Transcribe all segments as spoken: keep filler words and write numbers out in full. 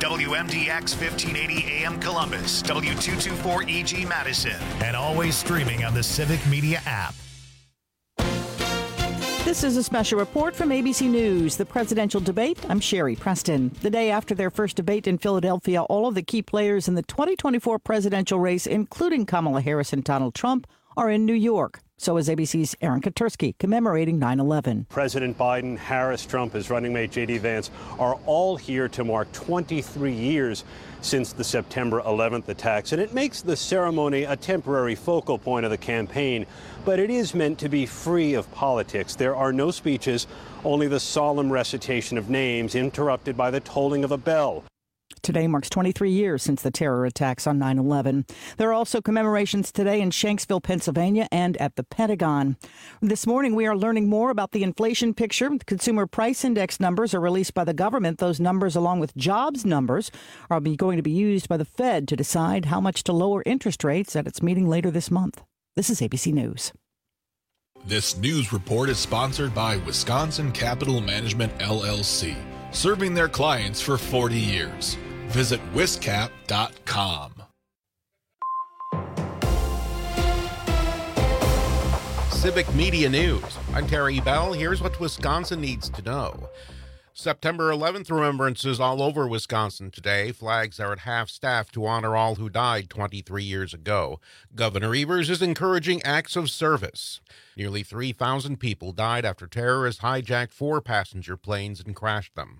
W M D X fifteen eighty A M Columbus, W two twenty-four E G Madison, and always streaming on the Civic Media app. This is a special report from A B C News, the presidential debate. I'm Sherry Preston. The day after their first debate in Philadelphia, all of the key players in the twenty twenty-four presidential race, including Kamala Harris and Donald Trump, are in New York. So is A B C's Aaron Katursky, commemorating nine eleven. President Biden, Harris, Trump, his running mate J D Vance are all here to mark twenty-three years since the September eleventh attacks. And it makes the ceremony a temporary focal point of the campaign. But it is meant to be free of politics. There are no speeches, only the solemn recitation of names interrupted by the tolling of a bell. Today marks twenty-three years since the terror attacks on nine eleven. There are also commemorations today in Shanksville, Pennsylvania, and at the Pentagon. This morning, we are learning more about the inflation picture. The Consumer Price Index numbers are released by the government. Those numbers, along with jobs numbers, are going to be used by the Fed to decide how much to lower interest rates at its meeting later this month. This is A B C News. This news report is sponsored by Wisconsin Capital Management, L L C, serving their clients for forty years. Visit wiscap dot com. Civic Media News. I'm Terry Bell. Here's what Wisconsin needs to know. September eleventh remembrances all over Wisconsin today. Flags are at half-staff to honor all who died twenty-three years ago. Governor Evers is encouraging acts of service. Nearly three thousand people died after terrorists hijacked four passenger planes and crashed them.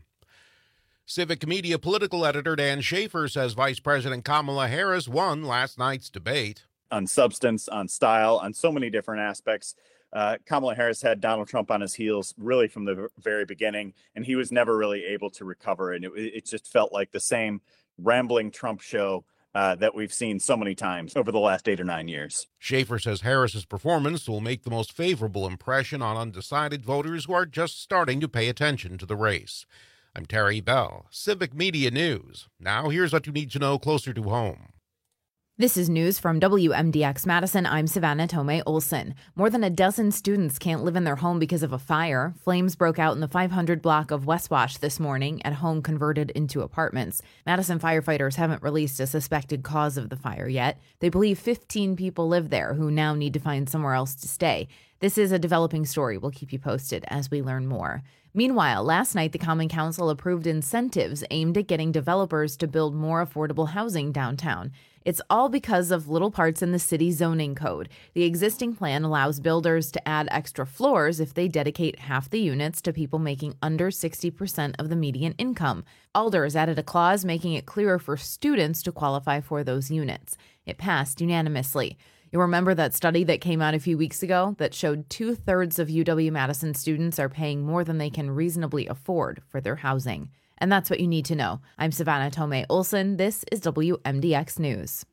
Civic Media political editor Dan Schaefer says Vice President Kamala Harris won last night's debate. On substance, on style, on so many different aspects. Uh, Kamala Harris had Donald Trump on his heels really from the very beginning, and he was never really able to recover. And it, it just felt like the same rambling Trump show uh, that we've seen so many times over the last eight or nine years. Schaefer says Harris's performance will make the most favorable impression on undecided voters who are just starting to pay attention to the race. I'm Terry Bell, Civic Media News. Now here's what you need to know closer to home. This is news from W M D X Madison. I'm Savannah Tomei Olson. More than a dozen students can't live in their home because of a fire. Flames broke out in the five hundred block of West Wash this morning at a home converted into apartments. Madison firefighters haven't released a suspected cause of the fire yet. They believe fifteen people live there who now need to find somewhere else to stay. This is a developing story. We'll keep you posted as we learn more. Meanwhile, last night, the Common Council approved incentives aimed at getting developers to build more affordable housing downtown. It's all because of little parts in the city zoning code. The existing plan allows builders to add extra floors if they dedicate half the units to people making under sixty percent of the median income. Alders added a clause making it clearer for students to qualify for those units. It passed unanimously. You'll remember that study that came out a few weeks ago that showed two-thirds of U W-Madison students are paying more than they can reasonably afford for their housing. And that's what you need to know. I'm Savannah Tomei Olson. This is W M D X News.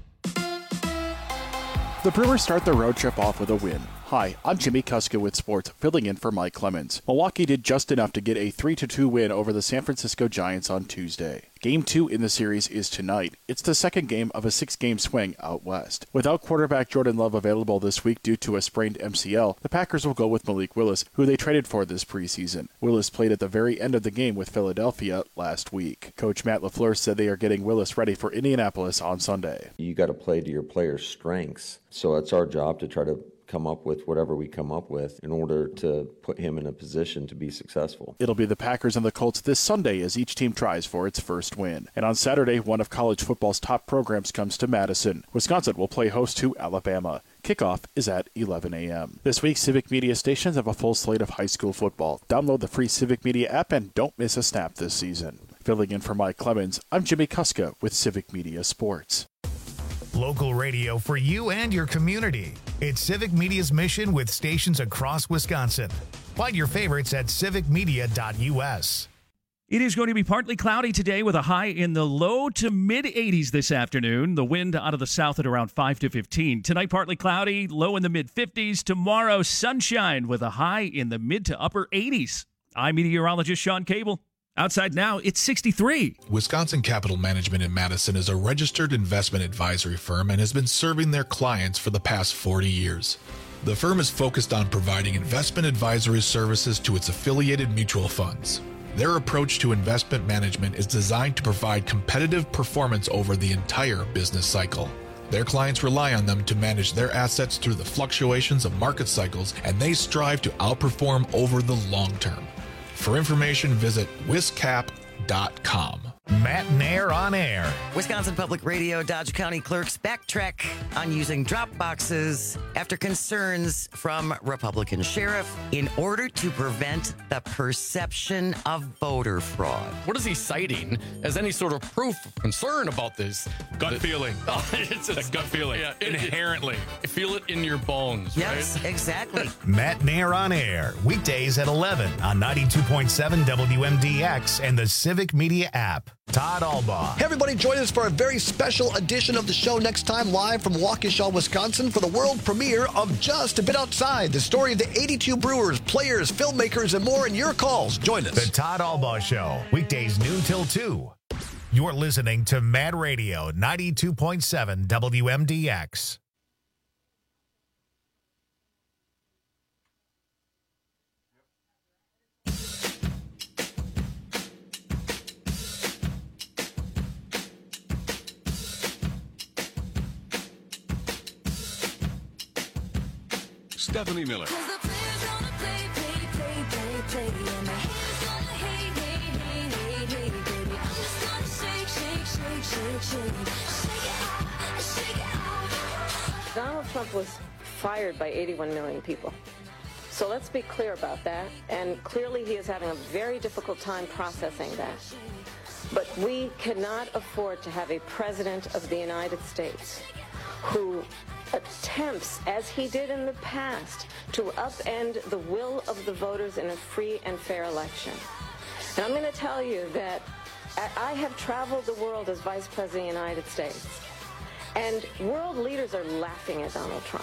The Brewers start their road trip off with a win. Hi, I'm Jimmy Kuska with sports, filling in for Mike Clemens. Milwaukee did just enough to get a three to two win over the San Francisco Giants on Tuesday. Game two in the series is tonight. It's the second game of a six-game swing out west. Without quarterback Jordan Love available this week due to a sprained M C L, the Packers will go with Malik Willis, who they traded for this preseason. Willis played at the very end of the game with Philadelphia last week. Coach Matt LaFleur said they are getting Willis ready for Indianapolis on Sunday. You got to play to your players' strengths, so it's our job to try to come up with whatever we come up with in order to put him in a position to be successful. It'll be the Packers and the Colts this Sunday as each team tries for its first win. And on Saturday, one of college football's top programs comes to Madison. Wisconsin will play host to Alabama. Kickoff is at eleven a.m. This week, Civic Media stations have a full slate of high school football. Download the free Civic Media app and don't miss a snap this season. Filling in for Mike Clemens, I'm Jimmy Kuska with Civic Media Sports. Local radio for you and your community. It's Civic Media's mission with stations across Wisconsin. Find your favorites at civic media dot u s. It is going to be partly cloudy today with a high in the low to mid eighties this afternoon. The wind out of the south at around five to fifteen. Tonight, partly cloudy, low in the mid fifties. Tomorrow, sunshine with a high in the mid to upper eighties. I'm meteorologist Sean Cable. Outside now, it's sixty-three. Wisconsin Capital Management in Madison is a registered investment advisory firm and has been serving their clients for the past forty years. The firm is focused on providing investment advisory services to its affiliated mutual funds. Their approach to investment management is designed to provide competitive performance over the entire business cycle. Their clients rely on them to manage their assets through the fluctuations of market cycles, and they strive to outperform over the long term. For information, visit wiscap dot com. Matt Nair on air. Wisconsin Public Radio Dodge County clerks backtrack on using drop boxes after concerns from Republican sheriff in order to prevent the perception of voter fraud. What is he citing as any sort of proof of concern about this? Gut the, feeling. Oh, it's just, a gut feeling. Yeah, it, Inherently. It, feel it in your bones, yes, right? exactly. Matt Nair on air. Weekdays at eleven on ninety-two point seven W M D X and the Civic Media app. Todd Albaugh. Hey, everybody, join us for a very special edition of the show next time, live from Waukesha, Wisconsin, for the world premiere of Just a Bit Outside, the story of the eighty-two Brewers, players, filmmakers, and more, and your calls. Join us. The Todd Albaugh Show, weekdays noon till two. You're listening to Mad Radio, ninety-two point seven W M D X. Stephanie Miller. Donald Trump was fired by eighty-one million people. So let's be clear about that. And clearly he is having a very difficult time processing that. But we cannot afford to have a president of the United States who attempts, as he did in the past, to upend the will of the voters in a free and fair election. And I'm going to tell you that I have traveled the world as Vice President of the United States, and world leaders are laughing at Donald Trump.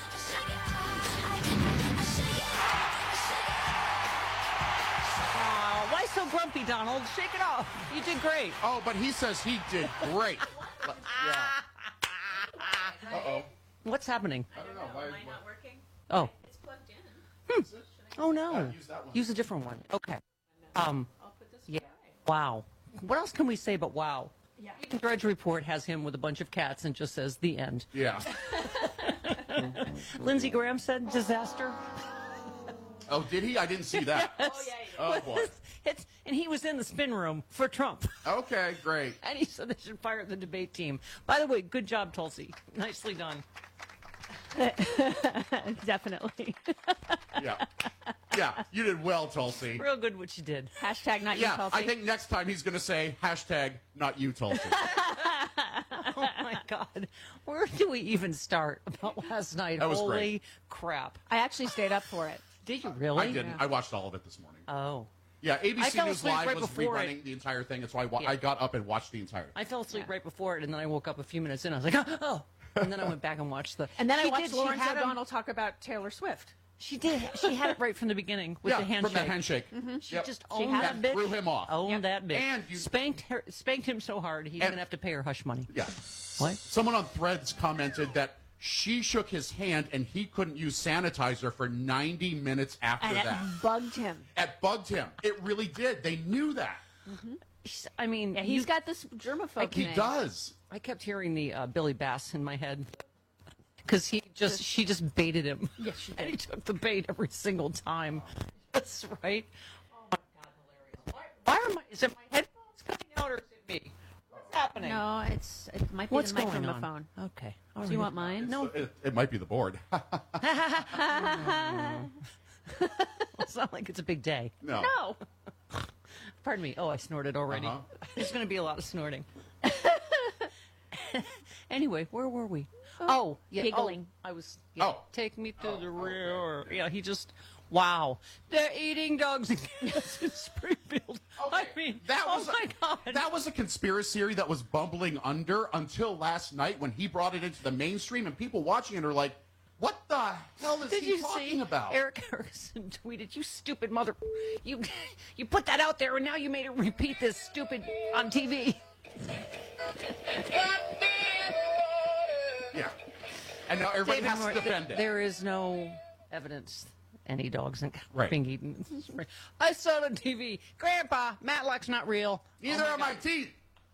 Oh, why so grumpy, Donald? Shake it off. You did great. Oh, but he says he did great. Yeah. Uh-oh. What's happening? I don't know. Why, Am I not working? Oh. It's plugged in. Hmm. Oh, no. Uh, use that one. Use a different one. Okay. Um, I'll put this yeah. away. Wow. What else can we say but wow? Yeah. Drudge Report has him with a bunch of cats and just says the end. Yeah. Lindsey Graham said disaster. Oh, did he? I didn't see that. Yes. Oh, yeah, yeah. Oh, Well, boy. It's, it's, and he was in the spin room for Trump. Okay, great. And he said they should fire the debate team. By the way, good job, Tulsi. Nicely done. Definitely. Yeah. Yeah, you did well, Tulsi. Real good what you did. Hashtag not Yeah, you, Tulsi. I think next time he's going to say hashtag not you, Tulsi. Oh, my God. Where do we even start about last night? That was Holy great. crap. I actually stayed up for it. Did you really? I didn't. I watched all of it this morning. Oh. Yeah, A B I C fell News asleep Live right was before rerunning it. the entire thing. That's why I, wa- Yeah. I got up and watched the entire thing. I fell asleep Yeah. right before it, and then I woke up a few minutes in. I was like, oh. And then I went back and watched the. And then I She watched did, she Lawrence had him- O'Donnell talk about Taylor Swift. She did. She had it right from the beginning with yeah, the handshake. from that handshake. She Yep. just She owned had that And bitch. threw him off. Owned Yep. that bitch. And you- spanked her, spanked him so hard he's And- gonna have to pay her hush money. Yeah. What? Someone on Threads commented that she shook his hand and he couldn't use sanitizer for ninety minutes after And it that. bugged him. It bugged him. It really did. They knew that. She's- I mean, Yeah, he's you- got this germaphobe He thing. does. I kept hearing the uh, Billy Bass in my head because he just she just baited him. Yes, she And he did. took the bait every single time. That's right. Oh my God, hilarious! Why, why are my is it my headphones coming out or is it me? What's happening? No, it's it might be What's the mic going from the on? phone. Okay. Do you want mine? No. It, it might be the board. It's not like it's a big day. No. No. Pardon me. Oh, I snorted already. Uh-huh. There's going to be a lot of snorting. Anyway, where were we? Oh, yeah. Giggling. Oh, I was. Yeah, Oh. Take me to the rear. Yeah, he just. Wow. They're eating dogs again in Springfield. I mean, that oh was my a, God. That was a conspiracy theory that was bumbling under until last night when he brought it into the mainstream and people watching it are like, what the hell is Did he you talking see? about? Eric Erickson tweeted, "You stupid mother, you you put that out there, and now you made it repeat this stupid on T V." Yeah. And now everybody David has Moore, to defend th- it. There is no evidence any dogs Right. being eaten. I saw on T V, Grandpa, Matlock's not real. Neither Oh are my teeth.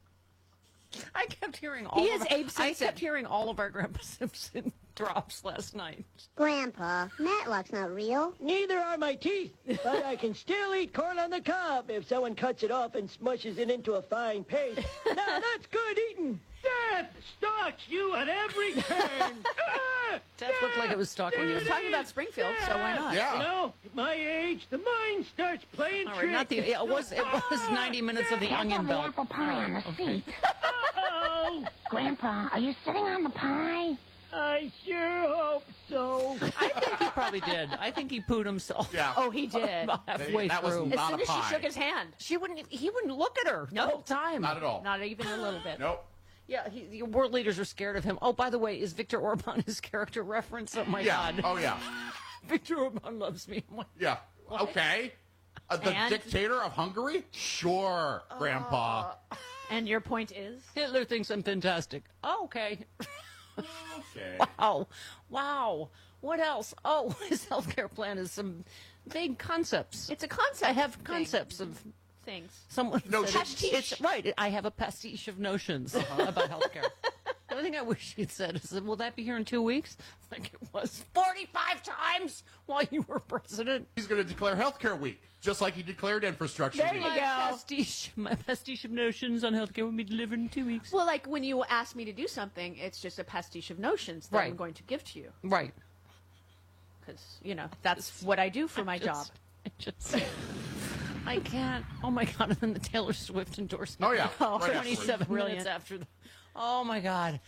I kept hearing all He of is our, Abe I Simpson. kept hearing all of our Grandpa Simpson drops last night. Grandpa, Matlock's not real. Neither are my teeth, but I can still eat corn on the cob if someone cuts it off and smushes it into a fine paste. Now that's good eating. Death stalks you at every turn. Ah, Death looked like it was stalking He you. was talking about Springfield, so why not? Yeah. You know, at my age, the mind starts playing All tricks. right, not the. It was. It was ninety minutes of the Onion Belt. apple pie on the Okay. seat. Uh-oh. Grandpa, are you sitting on the pie? I sure hope so. I think he probably did. I think he pooed himself. Yeah. Oh, he did. About halfway That was through. As not soon a as she pie. shook his hand. She wouldn't. He wouldn't look at her the No. whole time. Not at all. Not even a little bit. Nope. Yeah, he, the world leaders are scared of him. Oh, by the way, is Viktor Orban his character reference? Oh my Yeah. God. Oh, yeah. Victor Orban loves me. I'm like, Yeah. Okay. Uh, the And? dictator of Hungary? Sure, Grandpa. And your point is? Hitler thinks I'm fantastic. Oh, okay. Okay. Wow. Wow. What else? Oh, his healthcare plan is some vague concepts. It's a concept. I have thing. concepts of things. someone. No, said just- it's, it's right. I have a pastiche of notions about healthcare. The only thing I wish he'd said is, "Will that be here in two weeks?" Like it was forty-five times while you were president. He's going to declare Healthcare Week, just like he declared Infrastructure There Week. you My go. pastiche, my pastiche of notions on healthcare will be delivered in two weeks. Well, like when you ask me to do something, it's just a pastiche of notions that Right. I'm going to give to you. Right. Because, you know, that's what I do for my job. I just, I can't. Oh my God! And then the Taylor Swift endorsement. Oh, yeah. Oh, Right twenty-seven afterwards. minutes after. The, oh my God.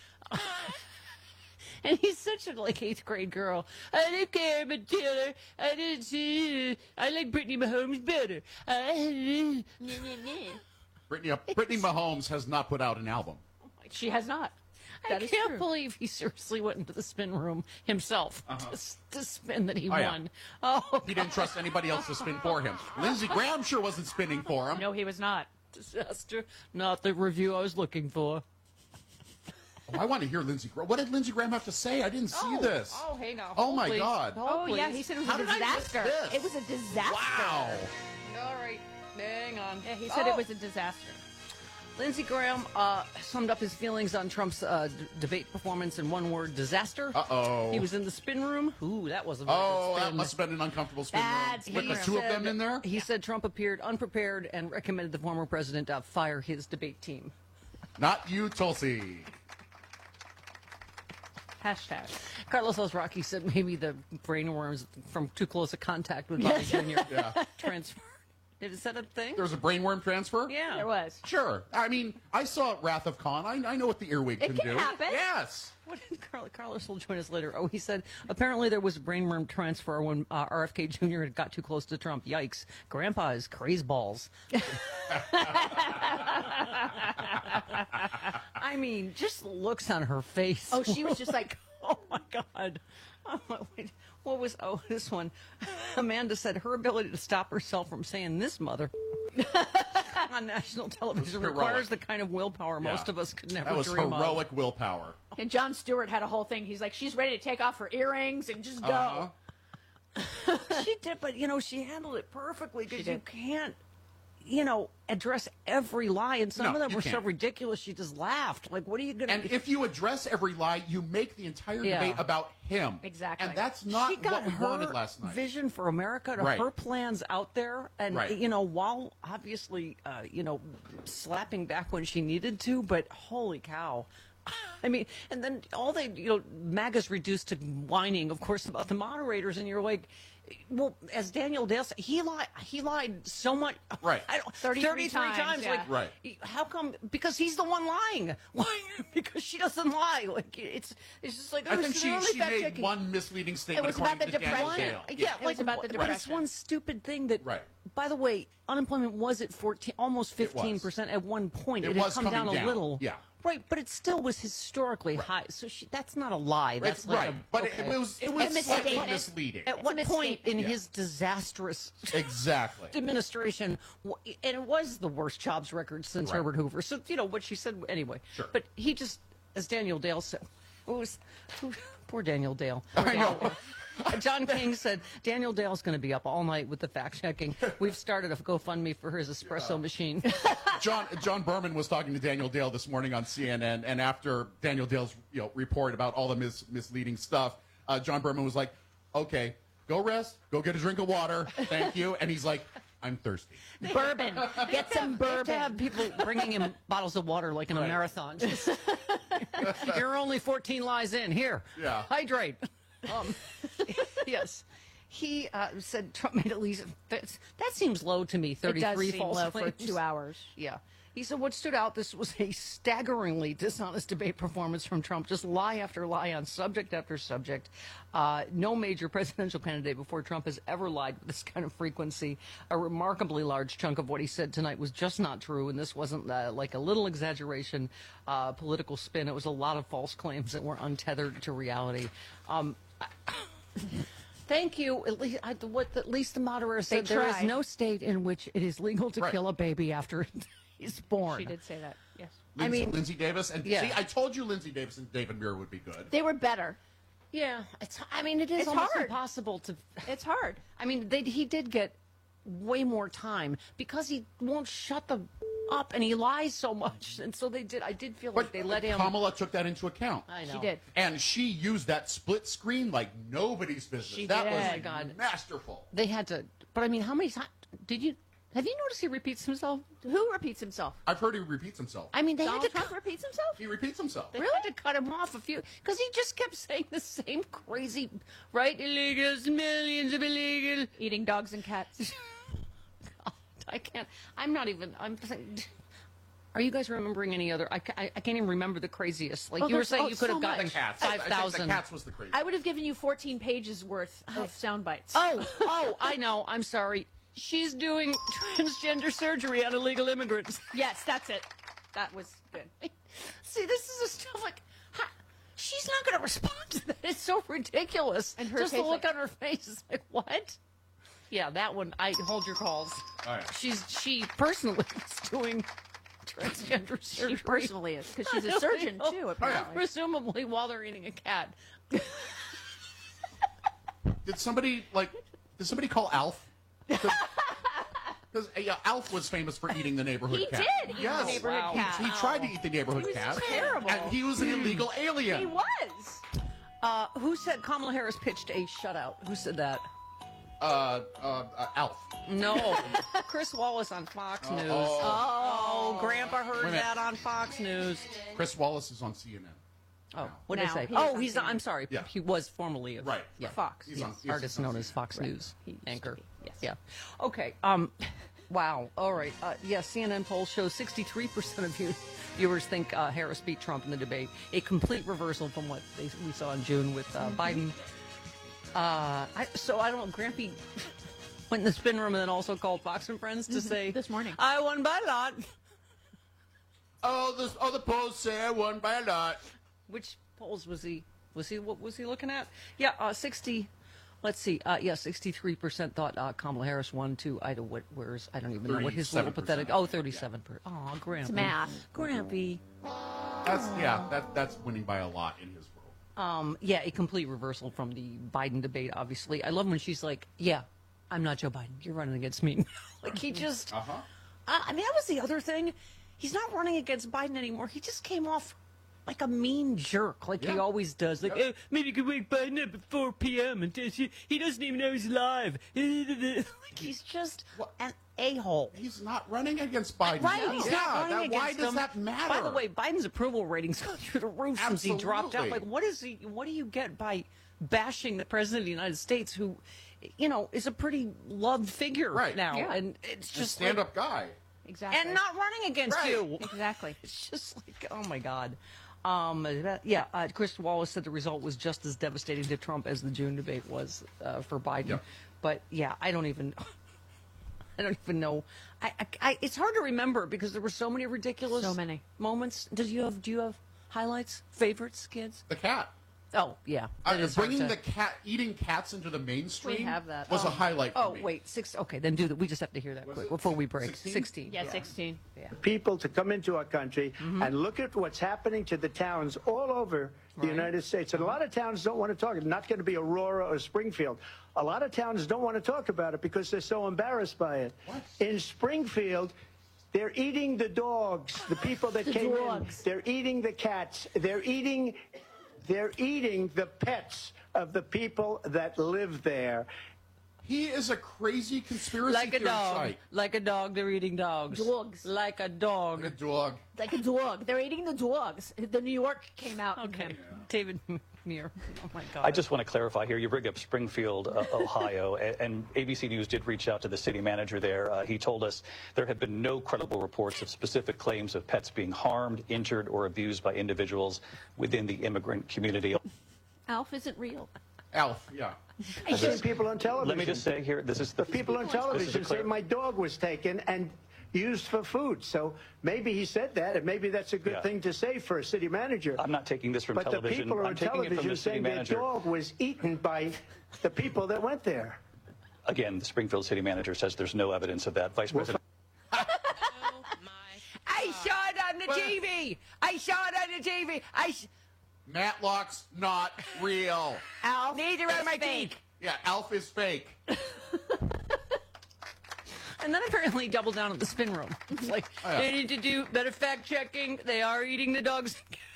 And he's such a like eighth grade girl. I don't care about Taylor. I didn't see. I like Brittany Mahomes better. I, Brittany, Brittany Mahomes has not put out an album. She has not. I That is can't true. believe he seriously went into the spin room himself Uh-huh. to, to spin that he Oh, yeah. won. Oh, He didn't trust anybody else to spin for him. Lindsey Graham sure wasn't spinning for him. No, he was not. disaster! Not the review I was looking for. Oh, I want to hear Lindsey Graham. What did Lindsey Graham have to say? I didn't see Oh, this. Oh, hang on. Oh, Hold, my please. God. Hold, Oh, yeah, please. he said it was How a did I miss disaster. this? It was a disaster. Wow. All right, hang on. Yeah, he said Oh. it was a disaster. Lindsey Graham uh, summed up his feelings on Trump's uh, d- debate performance in one word: disaster. Uh-oh. He was in the spin room. Ooh, that was a very Oh, good that spin. must have been an uncomfortable spin Bad room. spin With the room. two of them in there? He said Trump appeared unprepared and recommended the former president to fire his debate team. Not you, Tulsi. Hashtag. Carlos Alzraki said maybe the brainworms from too close a contact with Bobby Junior Yeah. transferred. Is that a thing? There was a brainworm transfer? Yeah. There was. Sure. I mean, I saw Wrath of Khan. I, I know what the earwig It can, can do. happen. Yes. What did Carl, Carlos will join us later. Oh, he said apparently there was a brainworm transfer when uh, R F K Junior had got too close to Trump. Yikes. Grandpa is crazy balls. I mean, just the looks on her face. Oh, she was just like, oh my God. Oh, wait, what was, oh, this one. Amanda said her ability to stop herself from saying this mother on national television Heroic. requires the kind of willpower most Yeah. of us could never That was dream of. heroic willpower. and Jon Stewart had a whole thing. He's like, she's ready to take off her earrings and just go. Uh-huh. She did, but you know, she handled it perfectly because She you did. can't, you know, address every lie. And some No, of them you were so can't. ridiculous. She just laughed. Like, what are you going And to? if you address every lie, you make the entire Yeah. debate about him. Exactly. And that's not she got what we her wanted last night. vision for America, to Right. her plans out there, and Right. you know, while obviously, uh, you know, slapping back when she needed to, but holy cow. I mean, and then all they, you know, MAGA's reduced to whining, of course, about the moderators, and you're like, well, as Daniel Dale said, he lied. He lied so much. Right. I don't, thirty-three times. times, yeah. Like, Right. how come? Because he's the one lying. Why? Because she doesn't lie. Like it's, it's just like I oh, think she's she, only she made fact-checking. one misleading statement was according about the to Dan depression. Dale. Yeah, It like was about the but it's depression. one stupid thing that. Right. By the way, unemployment was at fourteen, almost fifteen percent at one point. It It, was had come coming down, down, a little. yeah. Right, but it still was historically high. So she, that's not a lie. That's It's like right. a, But okay. it, it was, it It's was a slightly misstatement. misleading. At what a point in misstatement. his disastrous Exactly. administration, w- and it was the worst jobs record since Right. Herbert Hoover. So you know what she said anyway. Sure. But he just, as Daniel Dale said, it was poor Daniel Dale. I know. John King said Daniel Dale's going to be up all night with the fact checking. We've started a GoFundMe for his espresso yeah. machine. John John Berman was talking to Daniel Dale this morning on C N N, and after Daniel Dale's you know report about all the mis- misleading stuff, uh, John Berman was like, "Okay, go rest, go get a drink of water, thank you." And he's like, "I'm thirsty." Bourbon, get some bourbon. To have people bringing him bottles of water like in a right. marathon. Just, you're only fourteen lies in. Here, yeah. hydrate. Um, yes. He uh, said Trump made at least, that seems low to me, thirty-three it does seem false low claims. for two hours. Yeah. He said what stood out, this was a staggeringly dishonest debate performance from Trump, just lie after lie on subject after subject. Uh, no major presidential candidate before Trump has ever lied with this kind of frequency. A remarkably large chunk of what he said tonight was just not true, and this wasn't uh, like a little exaggeration, uh, political spin. It was a lot of false claims that were untethered to reality. Um, Thank you. At least, I, what at least the moderator said, there is no state in which it is legal to right. kill a baby after he's born. She did say that. Yes. Lindsay, I mean, Lindsay Davis and yeah. see, I told you Lindsay Davis and David Muir would be good. They were better. Yeah, it's. I mean, it is it's almost hard. impossible to. It's hard. I mean, they, he did get way more time because he won't shut them up and he lies so much, and so they did. I did feel but like they let him. Kamala took that into account. I know she did, and she used that split screen like nobody's business. She that did. was Oh my God. masterful. They had to, but I mean, how many times did you? Have you noticed he repeats himself? Who repeats himself? I've heard he repeats himself. I mean, they Donald had to Trump cut, repeats himself? He repeats himself. They really? had to cut him off a few because he just kept saying the same crazy, right? Illegals, millions of illegal eating dogs and cats. God, I can't. I'm not even. I'm. Are you guys remembering any other? I, I, I can't even remember the craziest. Like oh, you were saying, oh, you could so have gotten five thousand. The cats was the craziest. I would have given you fourteen pages worth of sound bites. Oh, oh, I know. I'm sorry. She's doing transgender surgery on illegal immigrants. Yes, that's it. That was good. See, this is the stuff like, ha, she's not going to respond to that. It's so ridiculous. And her just the look like, on her face is like, what? Yeah, that one. I hold your calls. All right. She's she personally is doing transgender surgery. She personally is because she's a surgeon too. Apparently, presumably while they're eating a cat. Did somebody like? Did somebody call Alf? Because uh, Alf was famous for eating the neighborhood he cat. He did eat yes. the neighborhood wow. cat. He, he tried to eat the neighborhood he was cat. Terrible. And he was an illegal alien. He was. Uh, who said Kamala Harris pitched a shutout? Who said that? Uh, uh, uh Alf. No, Chris Wallace on Fox oh, News. Oh, oh, Grandpa heard that on Fox News. Chris Wallace is on C N N. Oh, what did I say? He's oh, on he's. C N N. I'm sorry. Yeah. He was formerly a, right. Yeah, Fox. He's yes. on, yes, artist he's known on as Fox right. News anchor. Yes. Yeah. Okay. Um. Wow. All right. Uh, yes. C N N poll shows sixty-three percent of you viewers think uh, Harris beat Trump in the debate. A complete reversal from what they, we saw in June with uh, Biden. Uh. I, so I don't know. Grampy went in the spin room and then also called Fox and Friends to say this morning I won by a lot. Oh, the oh the polls say I won by a lot. Which polls was he? Was he? What was he looking at? Yeah, uh, sixty. Let's see. Uh, yeah, sixty-three percent thought uh, Kamala Harris won to Ida Whitware's. I don't even know what his little pathetic. Oh, thirty-seven percent. Oh, Grampy. It's math. Grampy. That's yeah. That that's winning by a lot in his world. Um. Yeah, a complete reversal from the Biden debate. Obviously, I love when she's like, "Yeah, I'm not Joe Biden. You're running against me." Like he just. Uh huh. Uh, I mean, that was the other thing. He's not running against Biden anymore. He just came off like a mean jerk, like yeah. he always does. Like, yep. oh, maybe you could wake Biden up at four p.m. and he, he doesn't even know he's alive. Like, he's just what? an a-hole. He's not running against Biden. Right, no. he's yeah, not running that, against why does him. that matter? By the way, Biden's approval ratings go through the roof Absolutely. since he dropped out. Like, what is he? What do you get by bashing the president of the United States, who, you know, is a pretty loved figure right now? Yeah. And it's just a stand-up like, guy. Exactly. And not running against right. you. Exactly. It's just like, oh my God. Um, yeah, uh, Chris Wallace said the result was just as devastating to Trump as the June debate was uh, for Biden. Yep. But yeah, I don't even, I don't even know. I, I, I, it's hard to remember because there were so many ridiculous so many moments. Does you have? Do you have highlights, favorites, kids? The cat. Oh, yeah. Uh, That is hard bringing to- the cat, eating cats into the mainstream We have that. was Oh. a highlight for Oh, me. wait. Six. Okay, then do that. We just have to hear that quick before we break. sixteen? sixteen. Yeah, sixteen. Yeah. People to come into our country and look at what's happening to the towns all over the United States. And a lot of towns don't want to talk. It's not going to be Aurora or Springfield. A lot of towns don't want to talk about it because they're so embarrassed by it. In Springfield, they're eating the dogs, the people that The came dogs. in. They're eating the cats. They're eating, they're eating the pets of the people that live there. He is a crazy conspiracy Like a theory dog. site. Like a dog, they're eating dogs. Dogs. Like a dog. Like a dog. Like a dog. They're eating the dogs. The New York came out. Okay. David Muir. Oh, my God. I just want to clarify here. You bring up Springfield, uh, Ohio, and, and A B C News did reach out to the city manager there. Uh, he told us there have been no credible reports of specific claims of pets being harmed, injured, or abused by individuals within the immigrant community. Alf isn't real. Alf, yeah. I see people on television. Let me just say here, this is the, The people on this is a television say clar- my dog was taken and used for food. So maybe he said that, and maybe that's a good Yeah. thing to say for a city manager. I'm not taking this from but television. the people I'm on taking it from television the city saying their manager. dog was eaten by the people that went there. Again, the Springfield city manager says there's no evidence of that. Vice President. I saw it on the T V. I saw it on the T V. I. Sh- Matlock's not real. Alf. Neither are my teeth. Yeah, Alf is fake. And then apparently double down at the spin room. It's like, Oh, yeah. they need to do better fact checking. They are eating the dogs.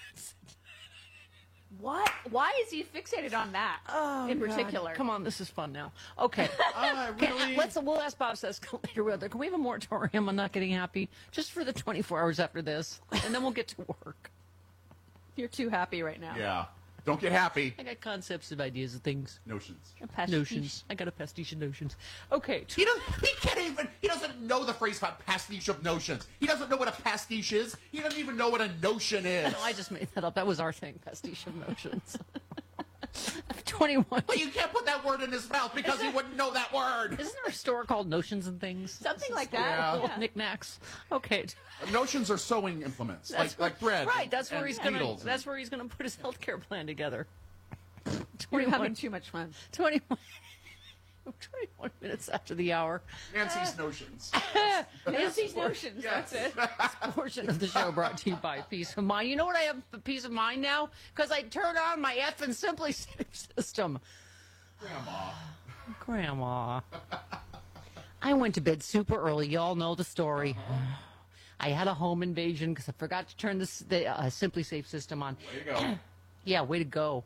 What? Why is he fixated on that in God. particular? Come on, this is fun now. Okay. Uh, Can- really? let's, we'll ask Bob Escalator whether can we have a moratorium on not getting happy just for the twenty-four hours after this, and then we'll get to work. You're too happy right now. Yeah. Don't get happy. I got concepts of ideas of things. Notions. A pastiche. Notions. I got a pastiche of notions. Okay. He doesn't. He can't even. He doesn't know the phrase about pastiche of notions. He doesn't know what a pastiche is. He doesn't even know what a notion is. No, I just made that up. That was our thing, pastiche of notions. twenty-one. But you can't put that word in his mouth because he wouldn't know that word. Isn't there a store called Notions and Things? Something like that. Yeah. Little knickknacks. Okay. Notions are sewing implements, That's like like thread. Right. That's where and he's gonna. needles and- That's where he's gonna put his healthcare plan together. You're having too much fun. twenty-one, twenty-one minutes after the hour. Nancy's notions. Nancy's notions. That's it. This portion of the show brought to you by Peace of Mind. You know what I have a peace of mind now? Because I turn on my effing Simply Safe system. Grandma. Grandma. I went to bed super early. Y'all know the story. I had a home invasion because I forgot to turn this, the uh, Simply Safe system on. Way to go. Yeah, way to go.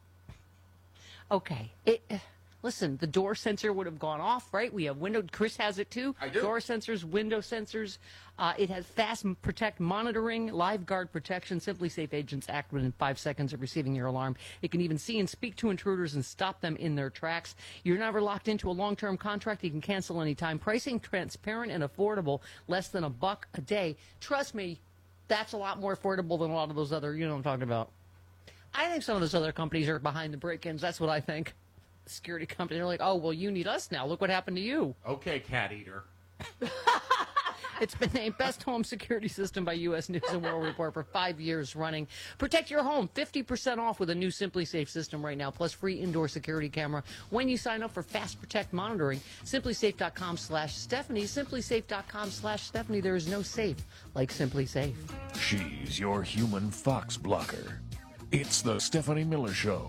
Okay. It, listen, the door sensor would have gone off, right? We have window. Chris has it too. I do. Door sensors, window sensors. Uh, it has fast m- protect monitoring, live guard protection. Simply Safe agents act within five seconds of receiving your alarm. It can even see and speak to intruders and stop them in their tracks. You're never locked into a long-term contract. You can cancel anytime. Pricing transparent and affordable, less than a buck a day. Trust me, that's a lot more affordable than a lot of those other, you know what I'm talking about. I think some of those other companies are behind the break-ins. That's what I think. Security company, they're like, oh, well, you need us now. Look what happened to you. Okay, cat eater. It's been named Best Home Security System by U S News and World Report for five years running. Protect your home fifty percent off with a new Simply Safe system right now, plus free indoor security camera when you sign up for Fast Protect monitoring. SimplySafe.com slash Stephanie. SimplySafe.com slash Stephanie. There is no safe like Simply Safe. She's your human fox blocker. It's the Stephanie Miller Show.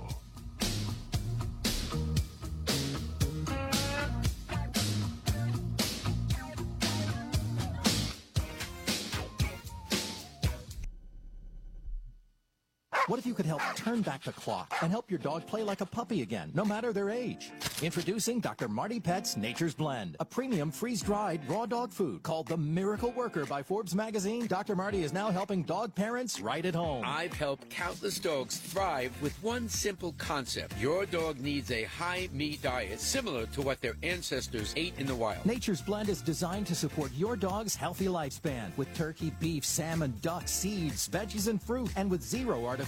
What if you could help turn back the clock and help your dog play like a puppy again, no matter their age? Introducing Doctor Marty Pet's Nature's Blend, a premium freeze-dried raw dog food called the Miracle Worker by Forbes magazine. Doctor Marty is now helping dog parents right at home. I've helped countless dogs thrive with one simple concept. Your dog needs a high-meat diet similar to what their ancestors ate in the wild. Nature's Blend is designed to support your dog's healthy lifespan with turkey, beef, salmon, duck, seeds, veggies, and fruit, and with zero artificial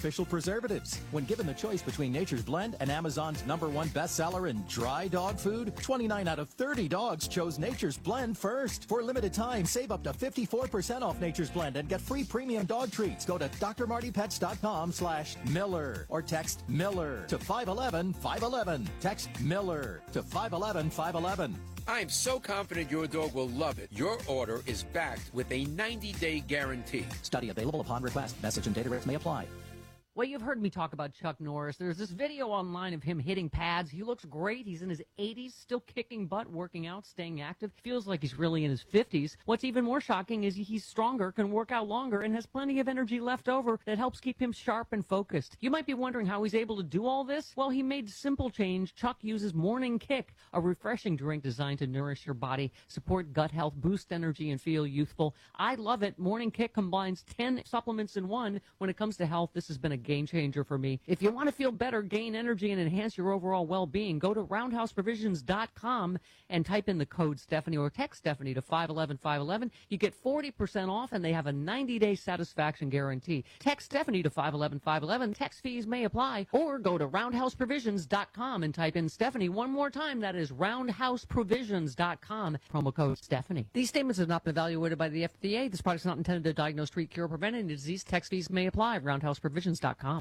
artificial preservatives. When given the choice between Nature's Blend and Amazon's number one bestseller in dry dog food, twenty-nine out of thirty dogs chose Nature's Blend first. For a limited time, save up to fifty-four percent off Nature's Blend and get free premium dog treats. Go to drmartypets.com slash Miller or text Miller to five one one, five one one. Text Miller to five one one, five one one. I'm so confident your dog will love it. Your order is backed with a ninety-day guarantee. Study available upon request. Message and data rates may apply. Well, you've heard me talk about Chuck Norris. There's this video online of him hitting pads. He looks great. He's in his eighties, still kicking butt, working out, staying active. Feels like he's really in his fifties. What's even more shocking is he's stronger, can work out longer, and has plenty of energy left over that helps keep him sharp and focused. You might be wondering how he's able to do all this. Well, he made simple change. Chuck uses Morning Kick, a refreshing drink designed to nourish your body, support gut health, boost energy, and feel youthful. I love it. Morning Kick combines ten supplements in one. When it comes to health, this has been a game changer for me. If you want to feel better, gain energy, and enhance your overall well-being, go to roundhouse provisions dot com and type in the code Stephanie or text Stephanie to five one one, five one one. You get forty percent off, and they have a ninety-day satisfaction guarantee. Text Stephanie to five one one, five one one. Text fees may apply. Or go to roundhouse provisions dot com and type in Stephanie one more time. That is roundhouse provisions dot com. Promo code Stephanie. These statements have not been evaluated by the F D A. This product is not intended to diagnose, treat, cure, or prevent any disease. Text fees may apply. roundhouse provisions dot com.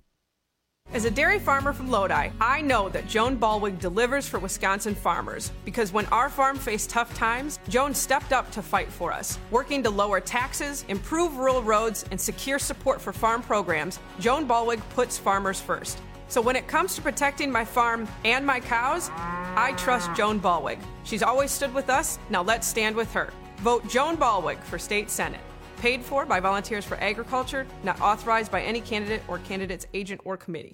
As a dairy farmer from Lodi, I know that Joan Ballwig delivers for Wisconsin farmers, because when our farm faced tough times, Joan stepped up to fight for us. Working to lower taxes, improve rural roads, and secure support for farm programs, Joan Ballwig puts farmers first. So when it comes to protecting my farm and my cows, I trust Joan Ballwig. She's always stood with us, now let's stand with her. Vote Joan Ballwig for State Senate. Paid for by Volunteers for Agriculture, not authorized by any candidate or candidate's agent or committee.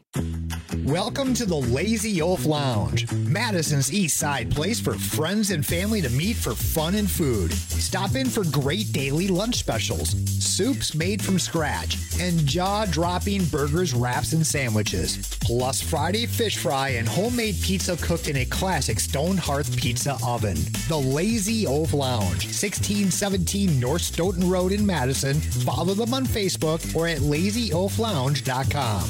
Welcome to the Lazy Oaf Lounge, Madison's East Side place for friends and family to meet for fun and food. Stop in for great daily lunch specials, soups made from scratch, and jaw-dropping burgers, wraps, and sandwiches. Plus Friday fish fry and homemade pizza cooked in a classic stone hearth pizza oven. The Lazy Oaf Lounge, sixteen seventeen North Stoughton Road in Madison. Follow them on Facebook or at lazy oaf lounge dot com.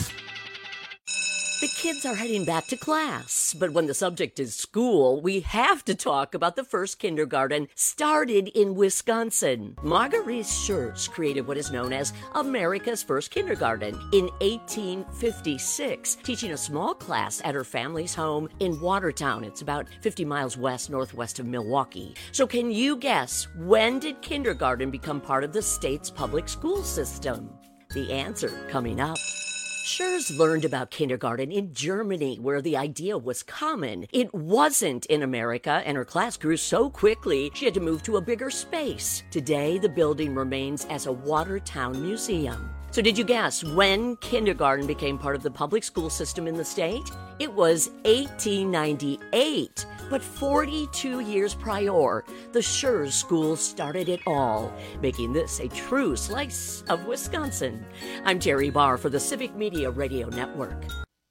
The kids are heading back to class, but when the subject is school, we have to talk about the first kindergarten started in Wisconsin. Marguerite Schurz created what is known as America's first kindergarten in eighteen fifty-six, teaching a small class at her family's home in Watertown. It's about fifty miles west northwest of Milwaukee. So can you guess, when did kindergarten become part of the state's public school system? The answer coming up. Schurz learned about kindergarten in Germany, where the idea was common. It wasn't in America, and her class grew so quickly she had to move to a bigger space. Today, the building remains as a Watertown museum. So did you guess when kindergarten became part of the public school system in the state? It was eighteen ninety-eight. But forty-two years prior, the Schurz School started it all, making this a true slice of Wisconsin. I'm Terry Barr for the Civic Media Radio Network.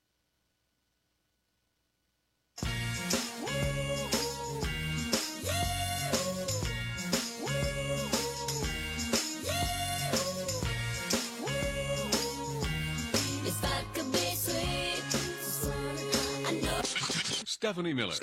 Stephanie Miller.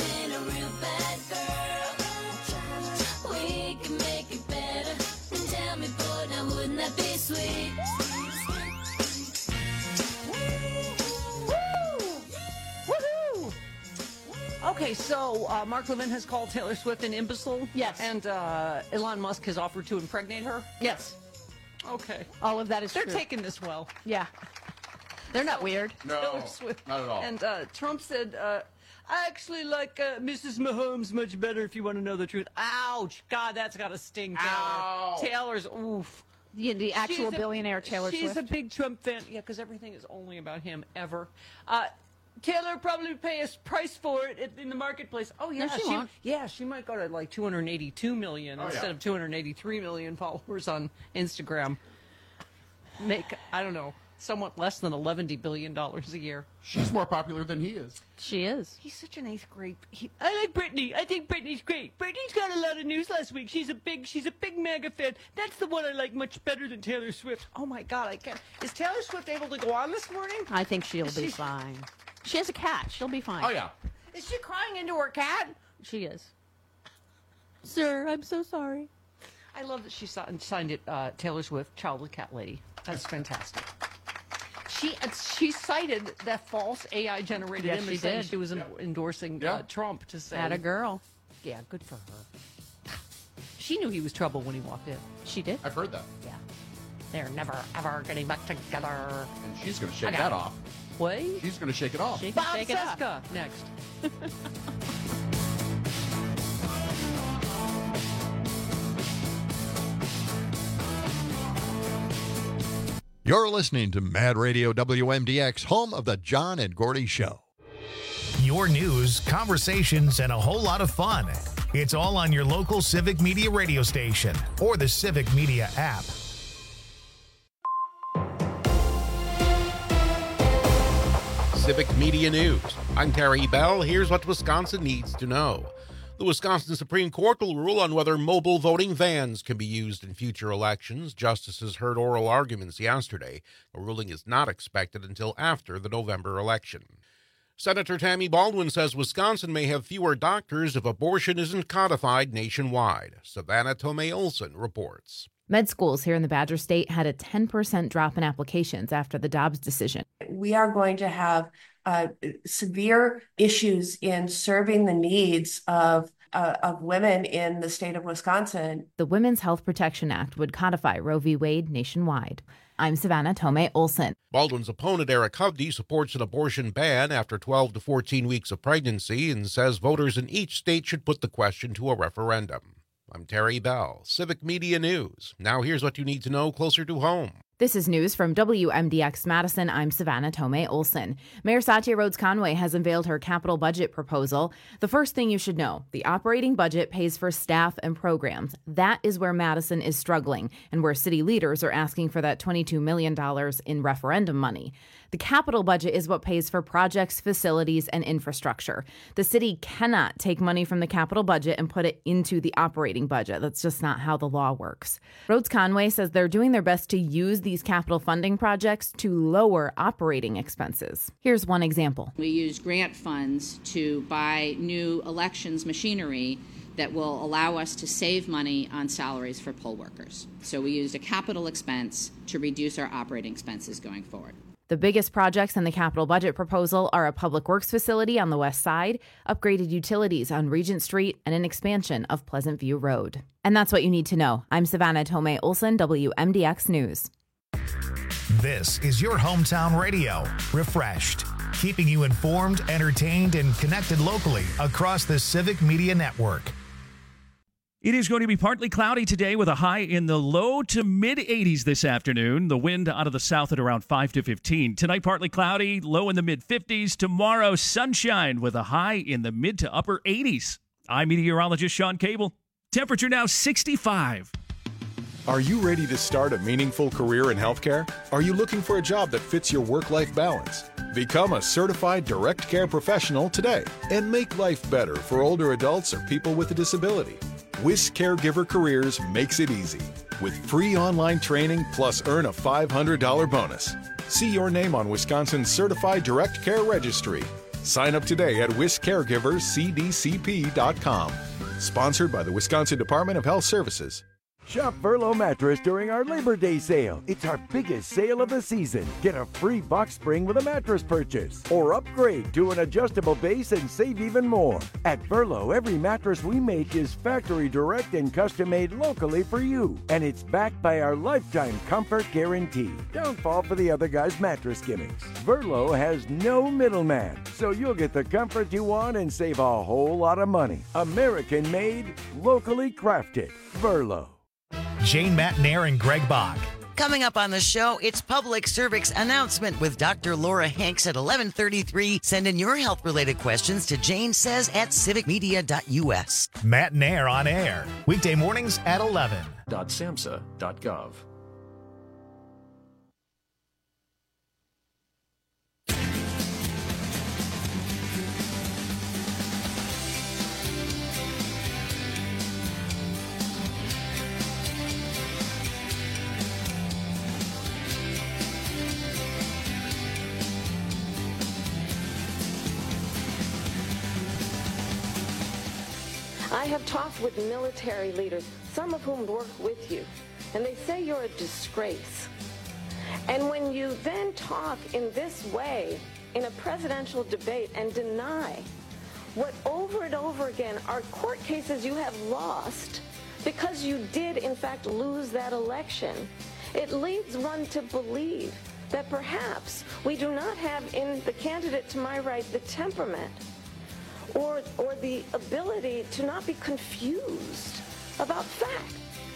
Okay, so uh, Mark Levin has called Taylor Swift an imbecile. Yes. And uh, Elon Musk has offered to impregnate her. Yes. Okay. All of that is They're true. taking this well. Yeah. They're not weird. No, Taylor Swift. not at all. And uh, Trump said, uh, I actually like uh, Missus Mahomes much better if you want to know the truth. Ouch. God, that's got to sting, Taylor. Ow. Taylor's, oof. The, the actual She's a- billionaire Taylor she's Swift. a big Trump fan. Yeah, because everything is only about him, ever. Uh, Taylor probably pay a price for it at- in the marketplace. Oh, yeah. No, she won't. Yeah, she might go to like two hundred eighty-two million Oh, instead yeah. of two hundred eighty-three million followers on Instagram. Make, I don't know, somewhat less than eleven billion dollars a year. She's more popular than he is. She is. He's such an eighth grade. He, I like Britney. I think Britney's great. Britney's got a lot of news last week. She's a big, she's a big MAGA fan. That's the one I like much better than Taylor Swift. oh my God, I can't. Is Taylor Swift able to go on this morning? I think she'll Is be she- fine. She has a cat. She'll be fine. Oh, yeah. Is she crying into her cat? She is. Sir, I'm so sorry. I love that she signed, signed it, uh, Taylor Swift, childhood cat lady. That's fantastic. She uh, she cited that false A I generated Yes, image she saying did. she was en- endorsing Yeah. uh, Trump to say. Had a girl. Yeah, good for her. She knew he was trouble when he walked in. She did. I've heard that. Yeah. They're never, ever getting back together. And she's going to shake I that got it. off. Wait. She's going to shake it off. She can Bob shake it off. Cesca next. You're listening to Mad Radio W M D X, home of the John and Gordy Show. Your news, conversations, and a whole lot of fun. It's all on your local Civic Media radio station or the Civic Media app. Civic Media News. I'm Terry Bell. Here's what Wisconsin needs to know. The Wisconsin Supreme Court will rule on whether mobile voting vans can be used in future elections. Justices heard oral arguments yesterday. A ruling is not expected until after the November election. Senator Tammy Baldwin says Wisconsin may have fewer doctors if abortion isn't codified nationwide. Savannah Tomei Olson reports. Med schools here in the Badger State had a ten percent drop in applications after the Dobbs decision. We are going to have uh, severe issues in serving the needs of uh, of women in the state of Wisconsin. The Women's Health Protection Act would codify Roe v. Wade nationwide. I'm Savannah Tomei Olson. Baldwin's opponent, Eric Hovde, supports an abortion ban after twelve to fourteen weeks of pregnancy and says voters in each state should put the question to a referendum. I'm Terry Bell, Civic Media News. Now here's what you need to know closer to home. This is news from W M D X Madison. I'm Savannah Tomei Olson. Mayor Satya Rhodes Conway has unveiled her capital budget proposal. The first thing you should know, the operating budget pays for staff and programs. That is where Madison is struggling and where city leaders are asking for that twenty-two million dollars in referendum money. The capital budget is what pays for projects, facilities, and infrastructure. The city cannot take money from the capital budget and put it into the operating budget. That's just not how the law works. Rhodes Conway says they're doing their best to use these capital funding projects to lower operating expenses. Here's one example. We use grant funds to buy new elections machinery that will allow us to save money on salaries for poll workers. So we used a capital expense to reduce our operating expenses going forward. The biggest projects in the capital budget proposal are a public works facility on the west side, upgraded utilities on Regent Street, and an expansion of Pleasant View Road. And that's what you need to know. I'm Savannah Tomei Olson, W M D X News. This is your hometown radio, refreshed, keeping you informed, entertained, and connected locally across the Civic Media Network. It is going to be partly cloudy today with a high in the low to mid eighties this afternoon. The wind out of the south at around five to fifteen. Tonight, partly cloudy, low in the mid fifties. Tomorrow, sunshine with a high in the mid to upper eighties. I'm meteorologist Sean Cable. Temperature now sixty-five. Are you ready to start a meaningful career in healthcare? Are you looking for a job that fits your work-life balance? Become a certified direct care professional today and make life better for older adults or people with a disability. WIS Caregiver Careers makes it easy with free online training plus earn a five hundred dollars bonus. See your name on Wisconsin's Certified Direct Care Registry. Sign up today at wis caregivers c d c p dot com. Sponsored by the Wisconsin Department of Health Services. Shop Verlo Mattress during our Labor Day sale. It's our biggest sale of the season. Get a free box spring with a mattress purchase. Or upgrade to an adjustable base and save even more. At Verlo, every mattress we make is factory direct and custom made locally for you. And it's backed by our lifetime comfort guarantee. Don't fall for the other guy's mattress gimmicks. Verlo has no middleman, so you'll get the comfort you want and save a whole lot of money. American made, locally crafted. Verlo. Jane Matnair and Greg Bach. Coming up on the show, it's Public Cervix Announcement with Doctor Laura Hanks at eleven thirty-three. Send in your health-related questions to Jane Says at civic media dot u s. Matnair on air, weekday mornings at eleven. .samhsa dot gov. I have talked with military leaders, some of whom work with you, and they say you're a disgrace. And when you then talk in this way in a presidential debate and deny what over and over again are court cases you have lost because you did in fact lose that election, it leads one to believe that perhaps we do not have in the candidate to my right the temperament or, or the ability to not be confused about fact.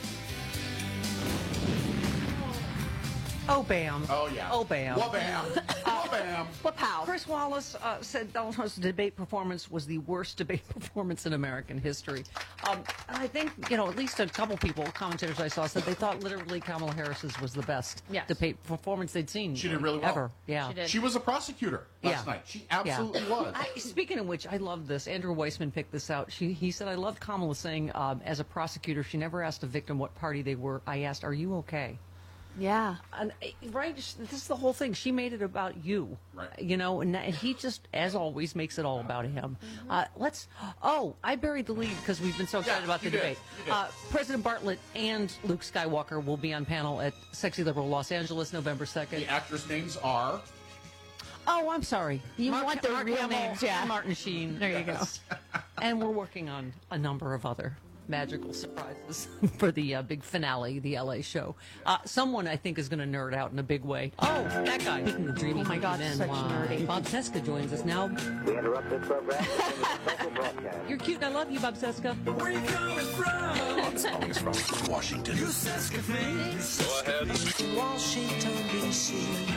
Oh, bam. Oh, yeah. Oh, bam. Well, bam. Well, bam. Well, pow. Chris Wallace uh, said Donald Trump's debate performance was the worst debate performance in American history. Um, and I think, you know, at least a couple people, commentators I saw, said they thought literally Kamala Harris's was the best Yes. debate performance they'd seen. She did really well. Ever. Yeah. She did. She was a prosecutor last Yeah. night. She absolutely Yeah. was. I, speaking of which, I love this. Andrew Weissman picked this out. She, he said, I loved Kamala saying, um, as a prosecutor, she never asked a victim what party they were. I asked, are you okay? Yeah. And, uh, right, this is the whole thing. She made it about you, right. you know, and, and he just, as always, makes it all about him. Mm-hmm. Uh, let's, oh, I buried the lead because we've been so excited Yeah, about the you did. debate. You did. Uh, President Bartlett and Luke Skywalker will be on panel at Sexy Liberal Los Angeles, November second. The actors' names are... Oh, I'm sorry. You want the Mark real Hamill names, yeah. and Martin Sheen. There you go. And we're working on a number of other magical surprises for the uh, big finale, the L A show. Uh, someone, I think, is going to nerd out in a big way. Oh, that guy. Speaking of dreamy Oh my God, men, such wow. nerdy. Bob Seska joins us now. We interrupt this program. You're cute and I love you, Bob Seska. Where you coming from? It's always from Washington. You Seska fans. Go ahead. Washington, D C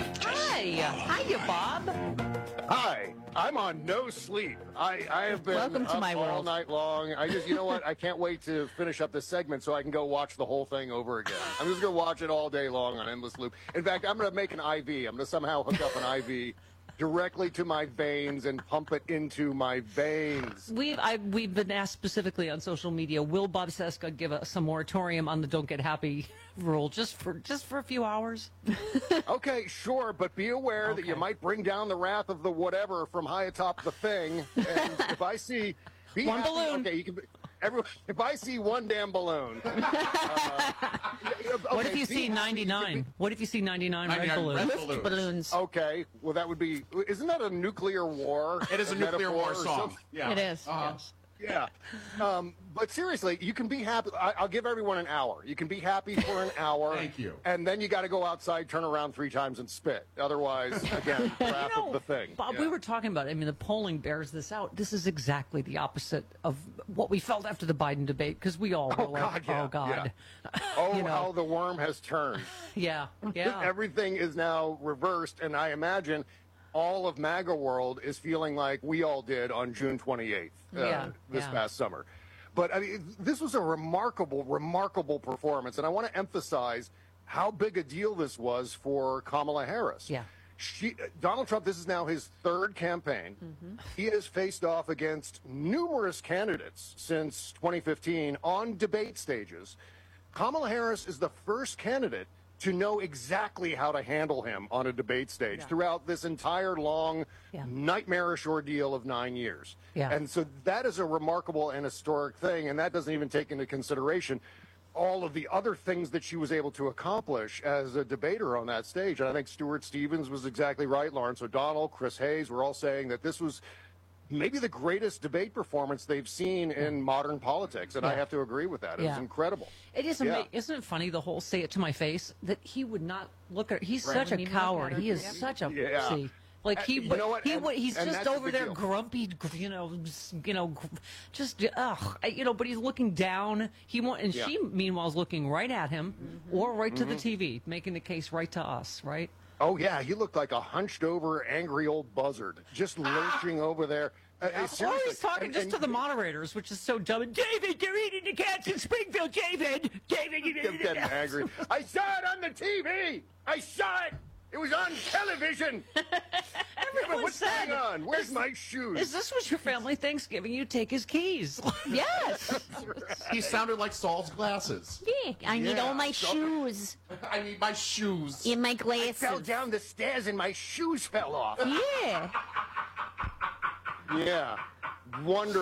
Hi. Hiya, Bob. Hi, I'm on no sleep. I, I have been Welcome to up my all world. night long. I just, you know what? I can't wait to finish up this segment so I can go watch the whole thing over again. I'm just going to watch it all day long on endless loop. In fact, I'm going to make an I V. I'm going to somehow hook up an I V directly to my veins and pump it into my veins. We've I, we've been asked specifically on social media, will Bob Seska give us a moratorium on the "Don't Get Happy" rule just for just for a few hours? Okay, sure, but be aware Okay. that you might bring down the wrath of the whatever from high atop the thing. And if I see be One happy- balloon. okay, you can. Be, everyone, if I see one damn balloon, uh, What okay, if you be see happy, ninety-nine? What if you see ninety-nine red ninety-nine balloons? red balloons. Balloons. Okay, well that would be. Isn't that a nuclear war? It is a nuclear metaphor war or song. something? Yeah. It is. Uh-huh. Yes. Yeah. Um, but seriously, you can be happy. I, I'll give everyone an hour. You can be happy for an hour. Thank you. And then you got to go outside, turn around three times, and spit. Otherwise, again, wrath You know, of the thing. Bob, Yeah. we were talking about it. I mean, the polling bears this out. This is exactly the opposite of what we felt after the Biden debate because we all were Oh, like, God, yeah, oh, God. Oh, You know. how the worm has turned. Yeah, yeah. Everything is now reversed, and I imagine all of MAGA world is feeling like we all did on June twenty-eighth uh, Yeah, this yeah. past summer. But I mean, this was a remarkable, remarkable performance, and I want to emphasize how big a deal this was for Kamala Harris. Yeah. She, Donald Trump, this is now his third campaign. Mm-hmm. He has faced off against numerous candidates since twenty fifteen on debate stages. Kamala Harris is the first candidate to know exactly how to handle him on a debate stage Yeah. throughout this entire long, Yeah. nightmarish ordeal of nine years. Yeah. And so that is a remarkable and historic thing, and that doesn't even take into consideration all of the other things that she was able to accomplish as a debater on that stage. And I think Stuart Stevens was exactly right. Lawrence O'Donnell, Chris Hayes were all saying that this was maybe the greatest debate performance they've seen in modern politics. And I Yeah. have to agree with that. It was Yeah. incredible. It is Yeah. ama- Isn't it funny, the whole say it to my face, that he would not look at He's Right. such a Wouldn't even look coward. at her. He is Yeah. such a Yeah. see. Like he, Uh, you know what? he, And- would- he's and just that's a over big there deal. grumpy, gr- you know, s- you know, gr- just ugh, you know. But he's looking down. He want, and Yeah. she meanwhile is looking right at him or right to the Mhm. T V, making the case right to us, right? Oh, yeah. He looked like a hunched over, angry old buzzard, just lurching over there. Uh, Or seriously. he's talking And- just and- to the moderators, which is so dumb. And David, they're eating the cats in Springfield. David, David, you I'm getting angry. I saw it on the T V. I saw it. It was on television. Everyone What's said, going on? Where's is- my shoes? Is this what your family Thanksgiving? You take his keys. Yes. He sounded like Saul's glasses. Yeah, I need Yeah, all my so- shoes I need my shoes. in my I glasses. fell down the stairs and my shoes fell off. Yeah. Yeah. Wonderful.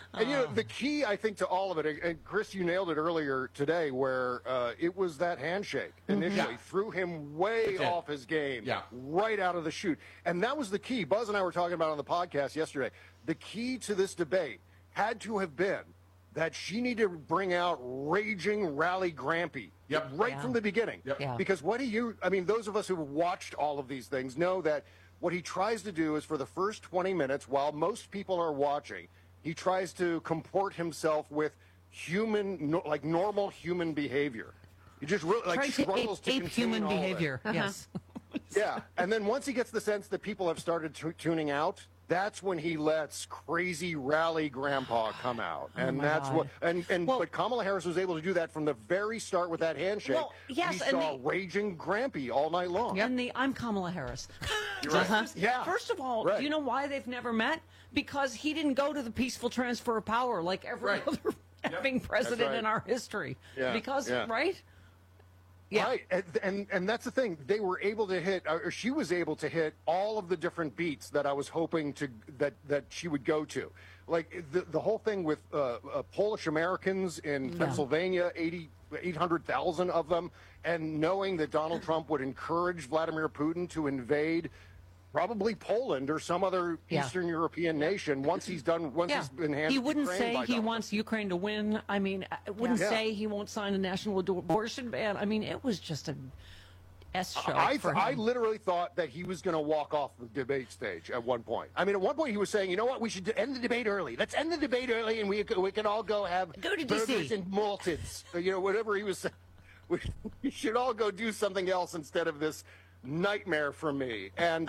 And, you know, the key, I think, to all of it, and Chris, you nailed it earlier today, where uh, it was that handshake initially Yeah. threw him way off his game, Yeah. right out of the chute. And that was the key. Buzz and I were talking about on the podcast yesterday. The key to this debate had to have been that she needed to bring out raging Rally Grampy Yep. right Yeah. from the beginning. Yep. Yeah. Because what do you, I mean, those of us who have watched all of these things know that what he tries to do is for the first twenty minutes, while most people are watching, he tries to comport himself with human, no, like normal human behavior. He just really like Trying to struggles ape, to ape contain human all of it. behavior. Uh-huh. Yes. Yeah, and then once he gets the sense that people have started tu- tuning out, that's when he lets crazy rally grandpa come out, and my that's God. what. And and but Kamala Harris was able to do that from the very start with that handshake. Well, yes, we and saw the- raging Grampy all night long. And the I'm Kamala Harris. You're right. Just- Yeah. First of all, Right. do you know why they've never met? Because he didn't go to the peaceful transfer of power like every Right. other effing president right. in our history. Yeah, Because, yeah. right? Yeah. Right, and, and and that's the thing. They were able to hit, or she was able to hit all of the different beats that I was hoping to that that she would go to, like the the whole thing with uh, uh, Polish Americans in Yeah. Pennsylvania, eighty, eight hundred thousand of them, and knowing that Donald Trump would encourage Vladimir Putin to invade. Probably Poland or some other Yeah. Eastern European nation. Once he's done, once Yeah. he's been handed He wouldn't Ukraine say by he Donald wants Ukraine to win. I mean, I wouldn't Yeah. say he won't sign a national abortion ban. I mean, it was just a S show I, for I him. literally thought that he was going to walk off the debate stage at one point. I mean, at one point he was saying, "You know what? We should end the debate early. Let's end the debate early, and we we can all go have Go to burgers D C and malteds." You know, whatever he was saying. We, we should all go do something else instead of this nightmare for me. And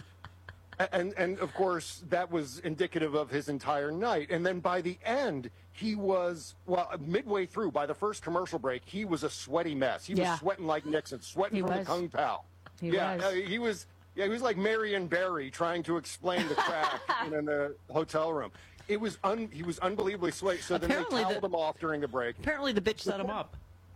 and and of course that was indicative of his entire night. And then by the end, he was well midway through. By the first commercial break, he was a sweaty mess. He Yeah. was sweating like Nixon, sweating He from was. the Kung Pao. He yeah, was. uh, he was. Yeah, he was like Marion Barry trying to explain the crack in, in the hotel room. It was un, he was unbelievably sweaty. So then Apparently they toweled the- him off during the break. Apparently, the bitch set him up.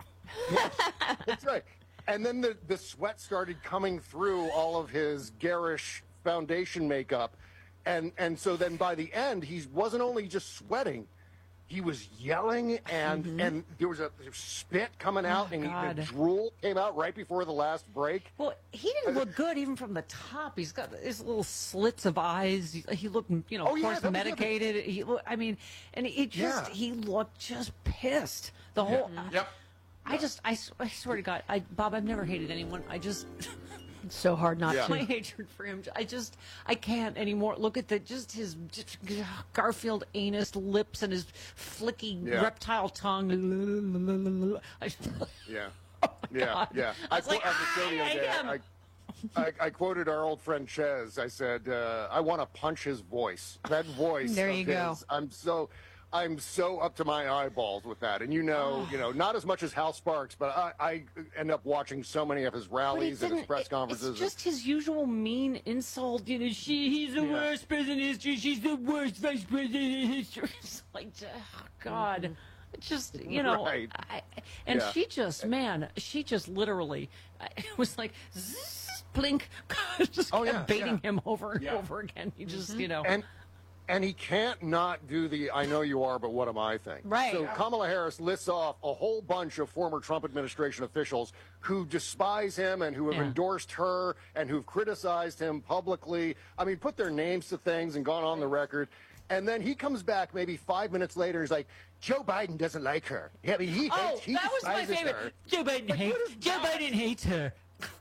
That's right. And then the, the sweat started coming through all of his garish foundation makeup. And and so then by the end, he wasn't only just sweating, he was yelling, and Mm-hmm. and there was a spit coming out, Oh, and God. the drool came out right before the last break. Well, he didn't look good even from the top. He's got his little slits of eyes. He, he looked, you know, Oh, of yeah, course, that was the other- medicated. He, look, I mean, and he just Yeah. he looked just pissed. The whole. Yep. I just, I, s- I swear to God, I, Bob, I've never hated anyone. I just, It's so hard not Yeah. to. my hatred for him, I just, I can't anymore. Look at the, just his just Garfield anus lips and his flicky Yeah. reptile tongue. I, Yeah. oh my Yeah, God. yeah. I was quote- like, on the show I the other hate day, him. I, I, I quoted our old friend Ches. I said, uh, I want to punch his voice. That voice. There of you go. his, I'm so, I'm so up to my eyeballs with that. And you know, you know, not as much as Hal Sparks, but I, I end up watching so many of his But he rallies and his didn't- press it- conferences. It's just his usual mean insult. You know, she, he's the Yeah. worst president in history. She's the worst vice president in history. It's like, oh, God. It's just, you know. Right. I, and Yeah. she just, man, she just literally, it was like, zzz, blink, just Oh, kept yeah, baiting yeah. him over and Yeah. over again. He just, you know. And and he can't not do the "I know you are, but what am I" thing. Right. So Kamala Harris lists off a whole bunch of former Trump administration officials who despise him and who have Yeah. endorsed her and who've criticized him publicly. I mean, put their names to things and gone on the record. And then he comes back maybe five minutes later. He's like, Joe Biden doesn't like her. Yeah, I mean, he hates. oh, he that was my despises favorite. her. Joe Biden hates, Joe Biden hates her.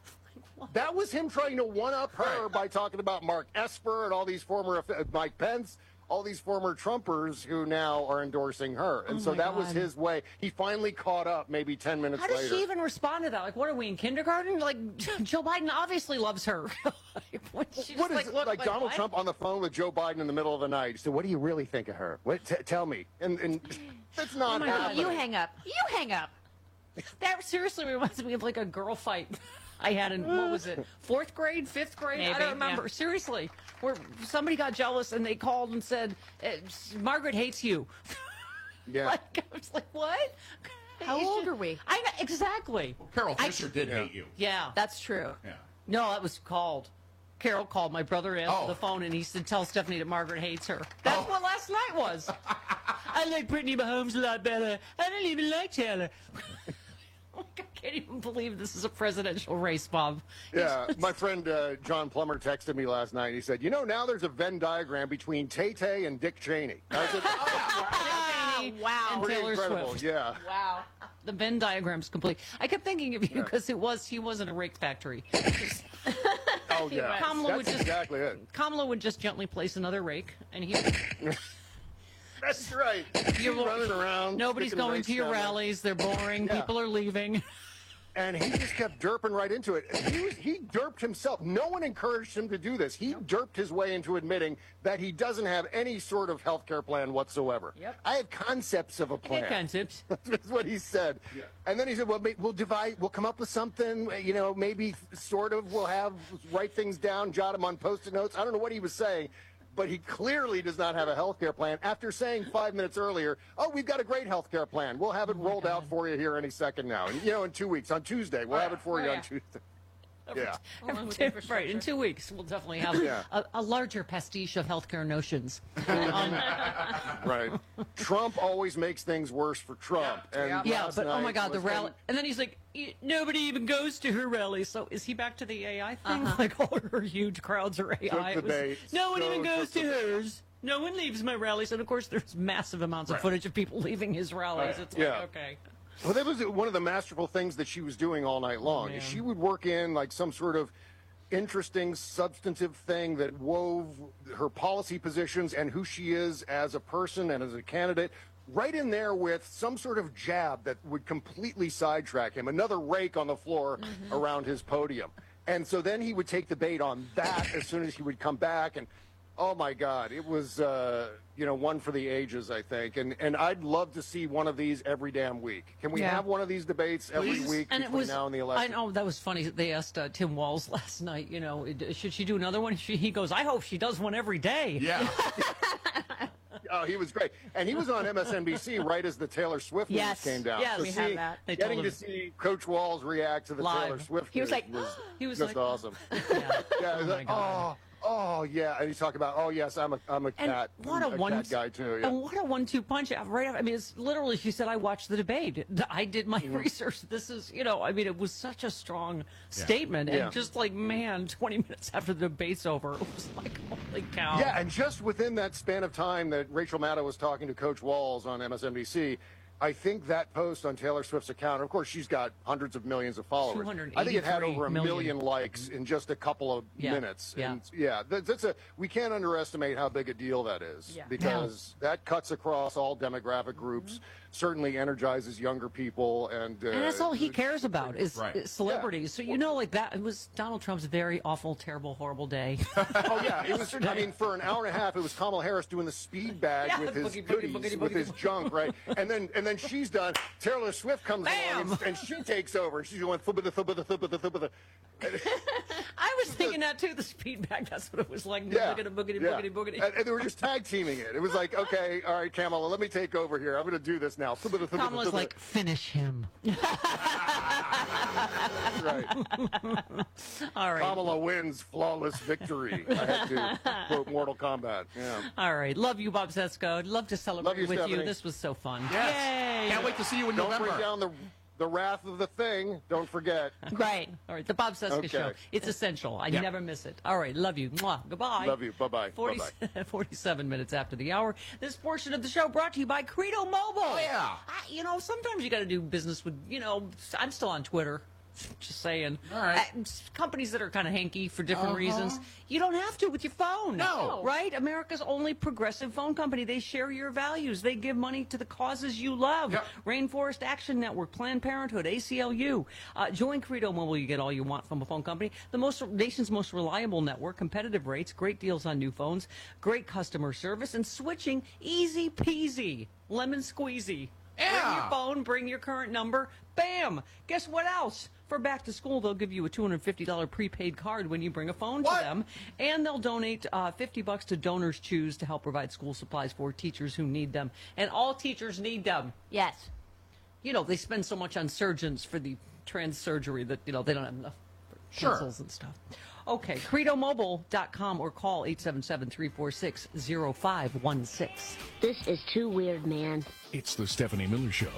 That was him trying to one-up her by talking about Mark Esper and all these former, uh, Mike Pence, all these former Trumpers who now are endorsing her. And Oh so my that was God. his way. He finally caught up maybe ten minutes How does later. she even respond to that? Like, what are we in kindergarten? Like, Joe Biden obviously loves her. Like, what, she What just, is like, it, like, look, Donald what? Trump on the phone with Joe Biden in the middle of the night? He said, "What do you really think of her? What? T- tell me." And, and that's not Oh my God, happening. You hang up. You hang up. That seriously reminds me of like a girl fight I had in, what was it, fourth grade, fifth grade? I Maybe, don't remember. yeah. Seriously, where somebody got jealous and they called and said, eh, Margaret hates you. Yeah. Like, I was like, what? How It's old just- are we? I know, exactly. Carol I- Fisher did hate you. Yeah. That's true. Yeah. No, that was called. Carol called. My brother answered Oh. the phone and he said, "Tell Stephanie that Margaret hates her." That's what last night was. I like Brittany Mahomes a lot better. I don't even like Taylor. I can't even believe this is a presidential race, Bob. Yeah, my friend uh, John Plummer texted me last night. He said, you know, now there's a Venn diagram between Tay-Tay and Dick Cheney. I said, oh, wow. And pretty Taylor incredible, Swift. yeah. Wow. The Venn diagram's complete. I kept thinking of you because Yeah. it was he was in a rake factory. Oh, yeah. Kamala would That's just, exactly it. Kamala would just gently place another rake, and he. That's right. You're running around. Nobody's sticking going rakes to your down there. rallies. They're boring. Yeah. People are leaving. And he just kept derping right into it. He, was, he derped himself. No one encouraged him to do this. He derped his way into admitting that he doesn't have any sort of health care plan whatsoever. Yep. I have concepts of a plan. concepts. That's what he said. Yeah. And then he said, well, may- we'll divide, we'll come up with something, you know, maybe sort of, we'll have, write things down, jot them on Post-it notes. I don't know what he was saying. But he clearly does not have a health care plan after saying five minutes earlier, oh, we've got a great health care plan. We'll have it Oh rolled out for you here any second now. And, you know, in two weeks, on Tuesday, we'll have it for Oh, you yeah. on Tuesday. Yeah. Right, in two weeks, we'll definitely have Yeah. a, a larger pastiche of healthcare notions. Um, Right. Trump always makes things worse for Trump. And yeah, last but oh my night God, the was- rally. And then he's like, "E- nobody even goes to her rally. So is he back to the A I thing? Like all her huge crowds are A I? Took It the was- bait. no one even So goes took to the bait. hers. No one leaves my rallies. And of course, there's massive amounts of Right. footage of people leaving his rallies. Right. It's Yeah. like, okay. Well, that was one of the masterful things that she was doing all night long. man. She would work in like some sort of interesting, substantive thing that wove her policy positions and who she is as a person and as a candidate right in there with some sort of jab that would completely sidetrack him, another rake on the floor Mm-hmm. around his podium. And so then he would take the bait on that as soon as he would come back. And oh my God, it was, uh, you know, one for the ages, I think. And and I'd love to see one of these every damn week. Can we Yeah. have one of these debates every Please. week And it between was, now and the I election? know, that was funny. They asked uh, Tim Walz last night, you know, it- should she do another one? She, he goes, I hope she does one every day. Yeah. Oh, he was great. And he was on M S N B C right as the Taylor Swift Yes. news came down. Yes, so we have seeing- that. They Getting told to him. see Coach Walls react to the Live. Taylor Swift He was news like, was, he was just like, awesome. Yeah. Yeah, it was Oh, like, my God. oh, oh, yeah. And he's talking about, oh, yes, I'm a, I'm a And cat. what a, a one, cat guy, too. Yeah. And what a one-two punch! Right? I mean, it's literally. She said, "I watched the debate. I did my research. This is, you know, I mean, it was such a strong statement, and Yeah. just like, man, twenty minutes after the debate's over, it was like, holy cow! Yeah, and just within that span of time that Rachel Maddow was talking to Coach Walls on M S N B C, I think that post on Taylor Swift's account, of course, she's got hundreds of millions of followers. I think it had over a million. million likes in just a couple of Yeah. minutes. Yeah. And yeah, that, that's a we can't underestimate how big a deal that is Yeah. because that cuts across all demographic groups. Certainly energizes younger people, and uh, And that's all he cares about is, Right. is celebrities. So you know, like that, it was Donald Trump's very awful, terrible, horrible day. Oh yeah, it was. I mean, for an hour and a half, it was Kamala Harris doing the speed bag Yeah, with his boogie, boogie, goodies, boogie, with boogie, his boogie. junk, right? And then and then she's done. Taylor Swift comes along and, and she takes over. And she's going thubba the thubba the thubba the thubba the. I was thinking that too. The speed bag. That's what it was like. Yeah, Boogity, boogity, yeah. boogity, boogity. And, and they were just tag teaming it. It was like, okay, all right, Kamala, let me take over here. I'm going to do this now. Thubba the thubba the Kamala's thubba. like, finish him. Right. All right. Kamala wins flawless victory. I had to quote Mortal Kombat. Yeah. All right. Love you, Bob Sesko. Love to celebrate Love you, with you. Stephanie. This was so fun. Yes. Yay. Can't wait to see you in Don't November. bring down the the wrath of the thing. Don't forget. Right. All right. The Bob Seska Okay. Show. It's essential. I Yeah. never miss it. All right. Love you. Mwah. Goodbye. Love you. Bye-bye. forty, Bye-bye. forty-seven minutes after the hour. This portion of the show brought to you by Credo Mobile. Oh, yeah. I, you know, sometimes you got to do business with, you know, I'm still on Twitter. Just saying. All right. Uh, companies that are kind of hanky for different Uh-huh. reasons. You don't have to with your phone. No. Right? America's only progressive phone company. They share your values. They give money to the causes you love. Yep. Rainforest Action Network, Planned Parenthood, A C L U. Uh, join Credo Mobile. You get all you want from a phone company. The most nation's most reliable network, competitive rates, great deals on new phones, great customer service, and switching easy peasy, lemon squeezy. Bring Yeah. your phone, bring your current number. Bam! Guess what else? For back to school, they'll give you a two hundred fifty dollars prepaid card when you bring a phone What? to them. And they'll donate uh, fifty bucks to Donors Choose to help provide school supplies for teachers who need them. And all teachers need them. Yes. You know, they spend so much on surgeons for the trans surgery that, you know, they don't have enough for Sure. pencils and stuff. Okay, credo mobile dot com or call eight seven seven, three four six, zero five one six. This is too weird, man. It's the Stephanie Miller Show.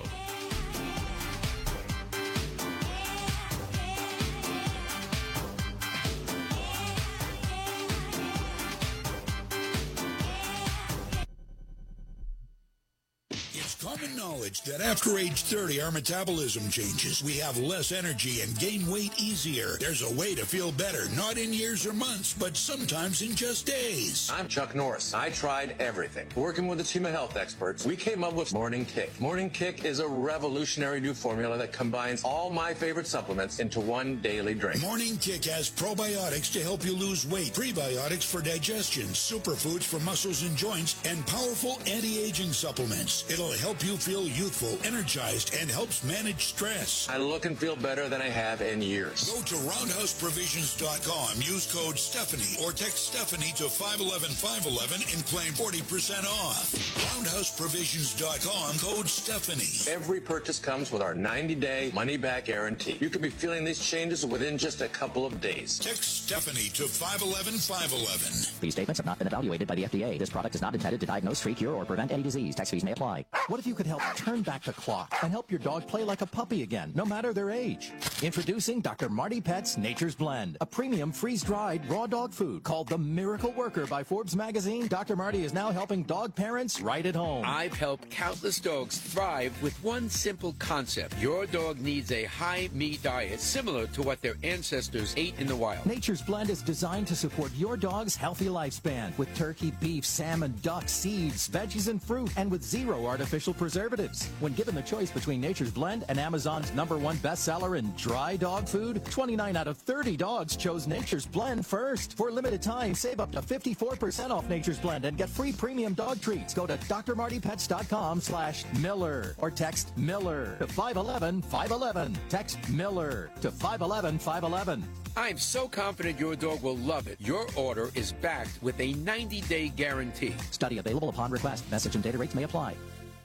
Common knowledge that after age thirty, our metabolism changes. We have less energy and gain weight easier. There's a way to feel better, not in years or months, but sometimes in just days. I'm Chuck Norris. I tried everything. Working with a team of health experts, we came up with Morning Kick. Morning Kick is a revolutionary new formula that combines all my favorite supplements into one daily drink. Morning Kick has probiotics to help you lose weight, prebiotics for digestion, superfoods for muscles and joints, and powerful anti-aging supplements. It'll help you feel youthful, energized, and helps manage stress. I look and feel better than I have in years. Go to roundhouse provisions dot com, use code Stephanie, or text Stephanie to five one one, five one one and claim forty percent off. roundhouse provisions dot com, code Stephanie. Every purchase comes with our ninety-day money-back guarantee. You could be feeling these changes within just a couple of days. Text Stephanie to five one one, five one one. These statements have not been evaluated by the F D A. This product is not intended to diagnose, treat, cure, or prevent any disease. Tax fees may apply. What if you could help turn back the clock and help your dog play like a puppy again, no matter their age? Introducing Doctor Marty Pet's Nature's Blend, a premium freeze-dried raw dog food called the Miracle Worker by Forbes magazine. Doctor Marty is now helping dog parents right at home. I've helped countless dogs thrive with one simple concept. Your dog needs a high-meat diet similar to what their ancestors ate in the wild. Nature's Blend is designed to support your dog's healthy lifespan with turkey, beef, salmon, duck, seeds, veggies, and fruit, and with zero artificial preservatives. When given the choice between Nature's Blend and Amazon's number one bestseller in dry dog food, twenty-nine out of thirty dogs chose Nature's Blend first. For a limited time, save up to fifty-four percent off Nature's Blend and get free premium dog treats. Go to D R marty pets dot com slash Miller or text Miller to five one one, five one one. Text Miller to five one one, five one one. I'm so confident your dog will love it. Your order is backed with a ninety-day guarantee. Study available upon request. Message and data rates may apply.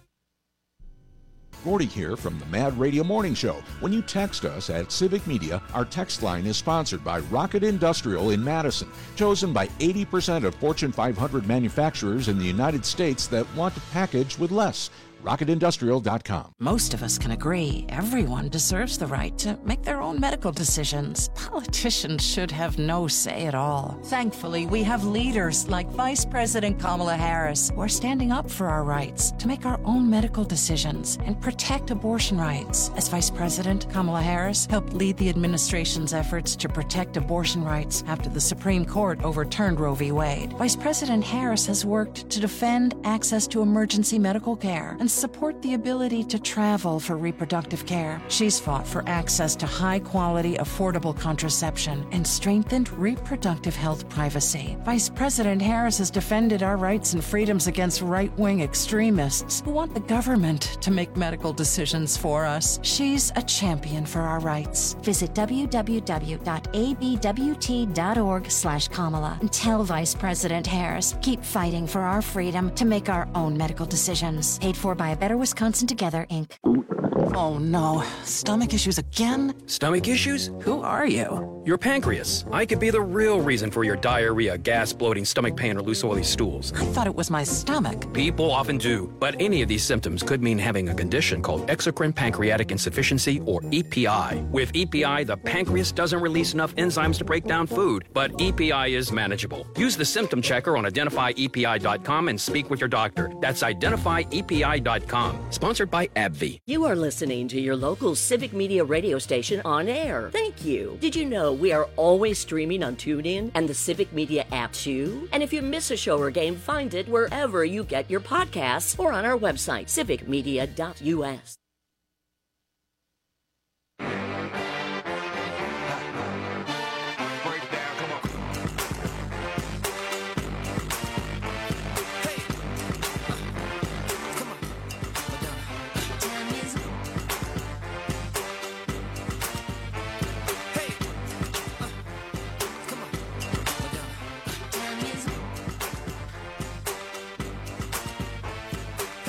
Gordy here from the Mad Radio Morning Show. When you text us at Civic Media, our text line is sponsored by Rocket Industrial in Madison, chosen by eighty percent of Fortune five hundred manufacturers in the United States that want to package with less. rocket industrial dot com. Most of us can agree everyone deserves the right to make their own medical decisions. Politicians should have no say at all. Thankfully, we have leaders like Vice President Kamala Harris who are standing up for our rights to make our own medical decisions and protect abortion rights. As Vice President, Kamala Harris helped lead the administration's efforts to protect abortion rights after the Supreme Court overturned Roe v. Wade. Vice President Harris has worked to defend access to emergency medical care and support the ability to travel for reproductive care. She's fought for access to high-quality, affordable contraception and strengthened reproductive health privacy. Vice President Harris has defended our rights and freedoms against right-wing extremists who want the government to make medical decisions for us. She's a champion for our rights. Visit w w w dot a b w t dot org slash Kamala and tell Vice President Harris, keep fighting for our freedom to make our own medical decisions. Paid for by A Better Wisconsin Together, Incorporated. Oh no, stomach issues again? Stomach issues? Who are you? Your pancreas. I could be the real reason for your diarrhea, gas, bloating, stomach pain, or loose oily stools. I thought it was my stomach. People often do, but any of these symptoms could mean having a condition called exocrine pancreatic insufficiency, or E P I. With E P I, the pancreas doesn't release enough enzymes to break down food, but E P I is manageable. Use the symptom checker on identify E P I dot com and speak with your doctor. That's identify E P I dot com. Sponsored by AbbVie. You are listening to your local Civic Media radio station on air. Thank you. Did you know we are always streaming on TuneIn and the Civic Media app too? And if you miss a show or game, find it wherever you get your podcasts or on our website, civic media dot u s.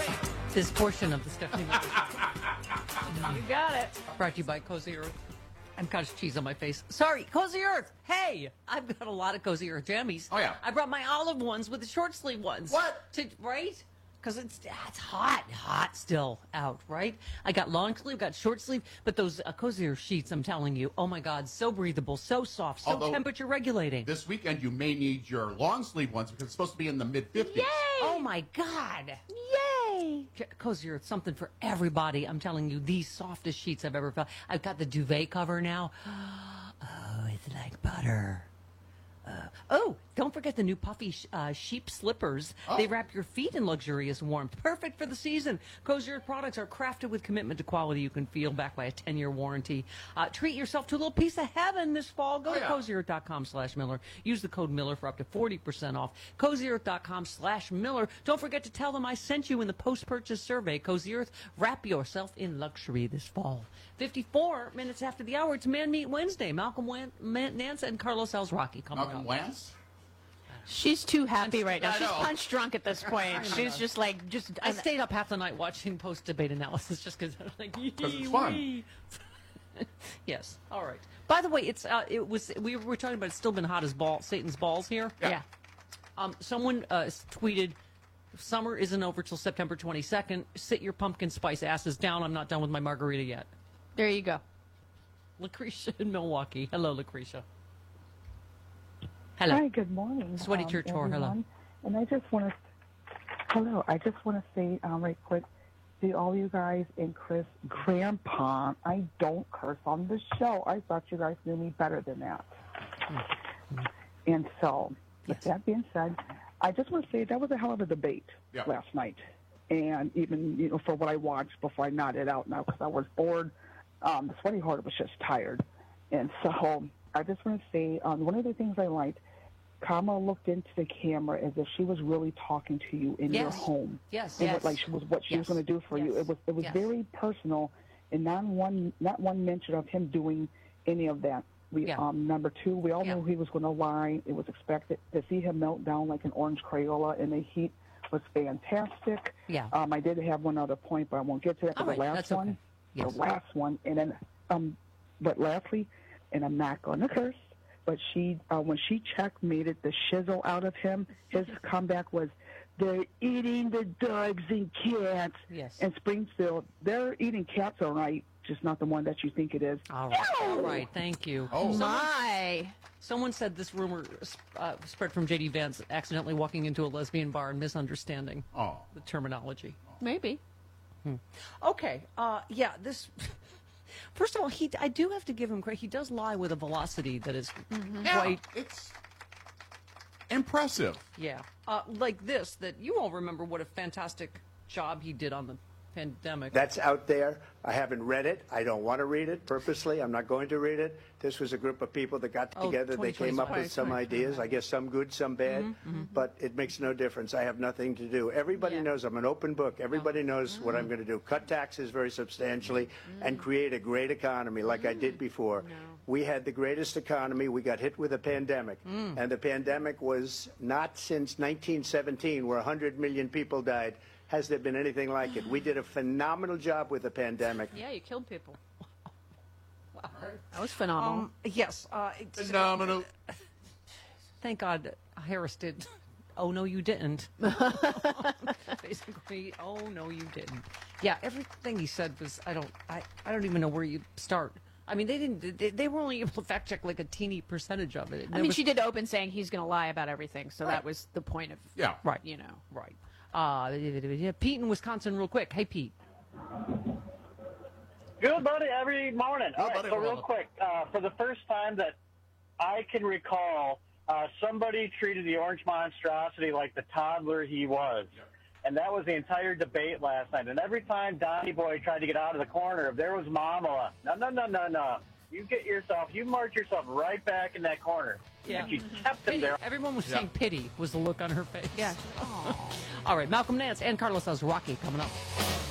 This portion of the Stephanie Miller. You got it. Brought to you by Cozy Earth I've got cheese on my face. Sorry, Cozy Earth. Hey, I've got a lot of Cozy Earth jammies. Oh, yeah. I brought my olive ones with the short sleeve ones. What? To, right? Because it's it's hot, hot still out, right? I got long sleeve, got short sleeve, but those uh, Cozy Earth sheets, I'm telling you, oh my God, so breathable, so soft, so Although, temperature regulating. This weekend, you may need your long sleeve ones because it's supposed to be in the mid fifties. Yay! Oh my God. Yay! Cozy Earth, something for everybody. I'm telling you, the softest sheets I've ever felt. I've got the duvet cover now. Oh, it's like butter. Uh, oh, don't forget the new puffy sh- uh, sheep slippers. Oh. They wrap your feet in luxurious warmth. Perfect for the season. Cozy Earth products are crafted with commitment to quality you can feel, backed by a ten-year warranty. Uh, treat yourself to a little piece of heaven this fall. Go oh, to yeah. cozy earth dot com slash Miller. Use the code Miller for up to forty percent off. cozy earth dot com slash Miller. Don't forget to tell them I sent you in the post-purchase survey. Cozy Earth, wrap yourself in luxury this fall. fifty-four minutes after the hour, it's Man Meet Wednesday. Malcolm Wan- Man- Nance and Carlos Alzraki coming Malcolm up. Wance? She's too happy right now. I She's know. punch drunk at this point. She's just like, just. I stayed up half the night watching post-debate analysis just because I was like, because it's fun. Yes. All right. By the way, it's uh, it was we were talking about it's still been hot as ball Satan's balls here. Yeah. yeah. Um, someone uh, tweeted, "Summer isn't over till September twenty-second. Sit your pumpkin spice asses down. I'm not done with my margarita yet." There you go. Lucretia in Milwaukee. Hello, Lucretia. Hello. Hi, good morning. Sweaty um, Church Whore, hello. And I just want to, hello, I just want to say um, right quick to all you guys and Chris, Grandpa, I don't curse on the show. I thought you guys knew me better than that. Mm-hmm. And so, with yes. that being said, I just want to say that was a hell of a debate yeah. last night. And even, you know, for what I watched before I nodded out now because I was bored, um, the Sweaty Whore was just tired. And so I just want to say um, one of the things I liked, Kamala looked into the camera as if she was really talking to you in yes. your home. Yes, and yes. what, like she was what she yes. was going to do for yes. you. It was it was yes. very personal, and not one not one mention of him doing any of that. We yeah. um number two, we all yeah. knew he was going to lie. It was expected to see him melt down like an orange Crayola in the heat was fantastic. Yeah. Um, I did have one other point, but I won't get to that. But right. the last That's one, okay. yes. the last one, and then um, but lastly, and I'm not going to curse. But she, uh, when she checkmated the shizzle out of him, his comeback was, "They're eating the dogs and cats." Yes. And Springfield, they're eating cats, all right, just not the one that you think it is. All right. No! All right. Thank you. Oh my! Someone said this rumor uh, spread from J D Vance accidentally walking into a lesbian bar and misunderstanding oh. the terminology. Maybe. Hmm. Okay. Uh, yeah. This. First of all, he I do have to give him credit. He does lie with a velocity that is mm-hmm. yeah, quite it's impressive. Yeah, uh, like this. That you all remember what a fantastic job he did on the pandemic. That's out there. I haven't read it. I don't want to read it purposely. I'm not going to read it. This was a group of people that got oh, together. They came up with some ideas. I guess some good, some bad. Mm-hmm, mm-hmm. But it makes no difference. I have nothing to do. Everybody yeah. knows I'm an open book. Everybody oh. knows mm-hmm. what I'm going to do. Cut taxes very substantially mm-hmm. and create a great economy like mm-hmm. I did before. No. We had the greatest economy. We got hit with a pandemic. Mm. And the pandemic was not since nineteen seventeen where one hundred million people died. Has there been anything like it? We did a phenomenal job with the pandemic. Yeah, you killed people. Wow. That was phenomenal. Um, yes. Uh, phenomenal. Thank God Harris did. Oh, no, you didn't. Basically, oh, no, you didn't. Yeah, everything he said was, I don't, I, I don't even know where you start. I mean, they didn't, they, they were only able to fact check like a teeny percentage of it. I mean, was, she did open saying he's going to lie about everything. So right. that was the point of, yeah. right. you know. Right. Uh, Pete in Wisconsin, real quick. Hey, Pete. Good, buddy, every morning. Good, All right, buddy, so real quick, uh, for the first time that I can recall, uh, somebody treated the orange monstrosity like the toddler he was. Yep. And that was the entire debate last night. And every time Donnie Boy tried to get out of the corner, if there was Mama, no, no, no, no, no. You get yourself, you march yourself right back in that corner. Yeah. And you kept them Pity. there. Everyone was yeah. saying pity was the look on her face. Yeah. All right, Malcolm Nance and Carlos Alzraki coming up.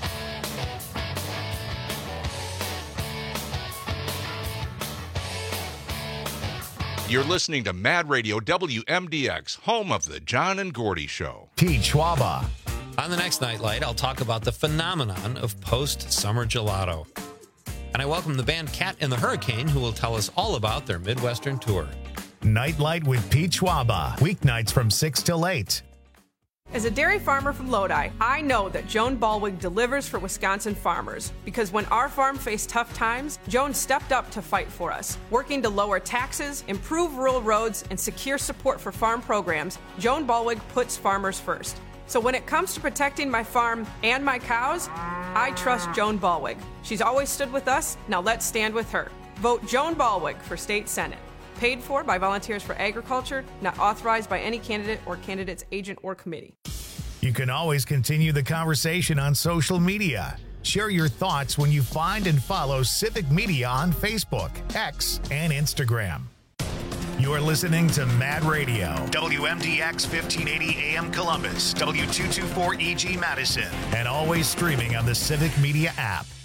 You're listening to Mad Radio W M D X, home of the John and Gordy Show. Pete Schwaba. On the next Nightlight, I'll talk about the phenomenon of post-summer gelato. And I welcome the band Cat and the Hurricane, who will tell us all about their Midwestern tour. Nightlight with Pete Schwaba, weeknights from six till eight. As a dairy farmer from Lodi, I know that Joan Ballwig delivers for Wisconsin farmers, because when our farm faced tough times, Joan stepped up to fight for us. Working to lower taxes, improve rural roads, and secure support for farm programs, Joan Ballwig puts farmers first. So when it comes to protecting my farm and my cows, I trust Joan Ballwig. She's always stood with us, now let's stand with her. Vote Joan Ballwig for State Senate. Paid for by Volunteers for Agriculture, not authorized by any candidate or candidate's agent or committee. You can always continue the conversation on social media. Share your thoughts when you find and follow Civic Media on Facebook, X, and Instagram. You're listening to Mad Radio, W M D X fifteen eighty A M Columbus, W two twenty-four E G Madison, and always streaming on the Civic Media app.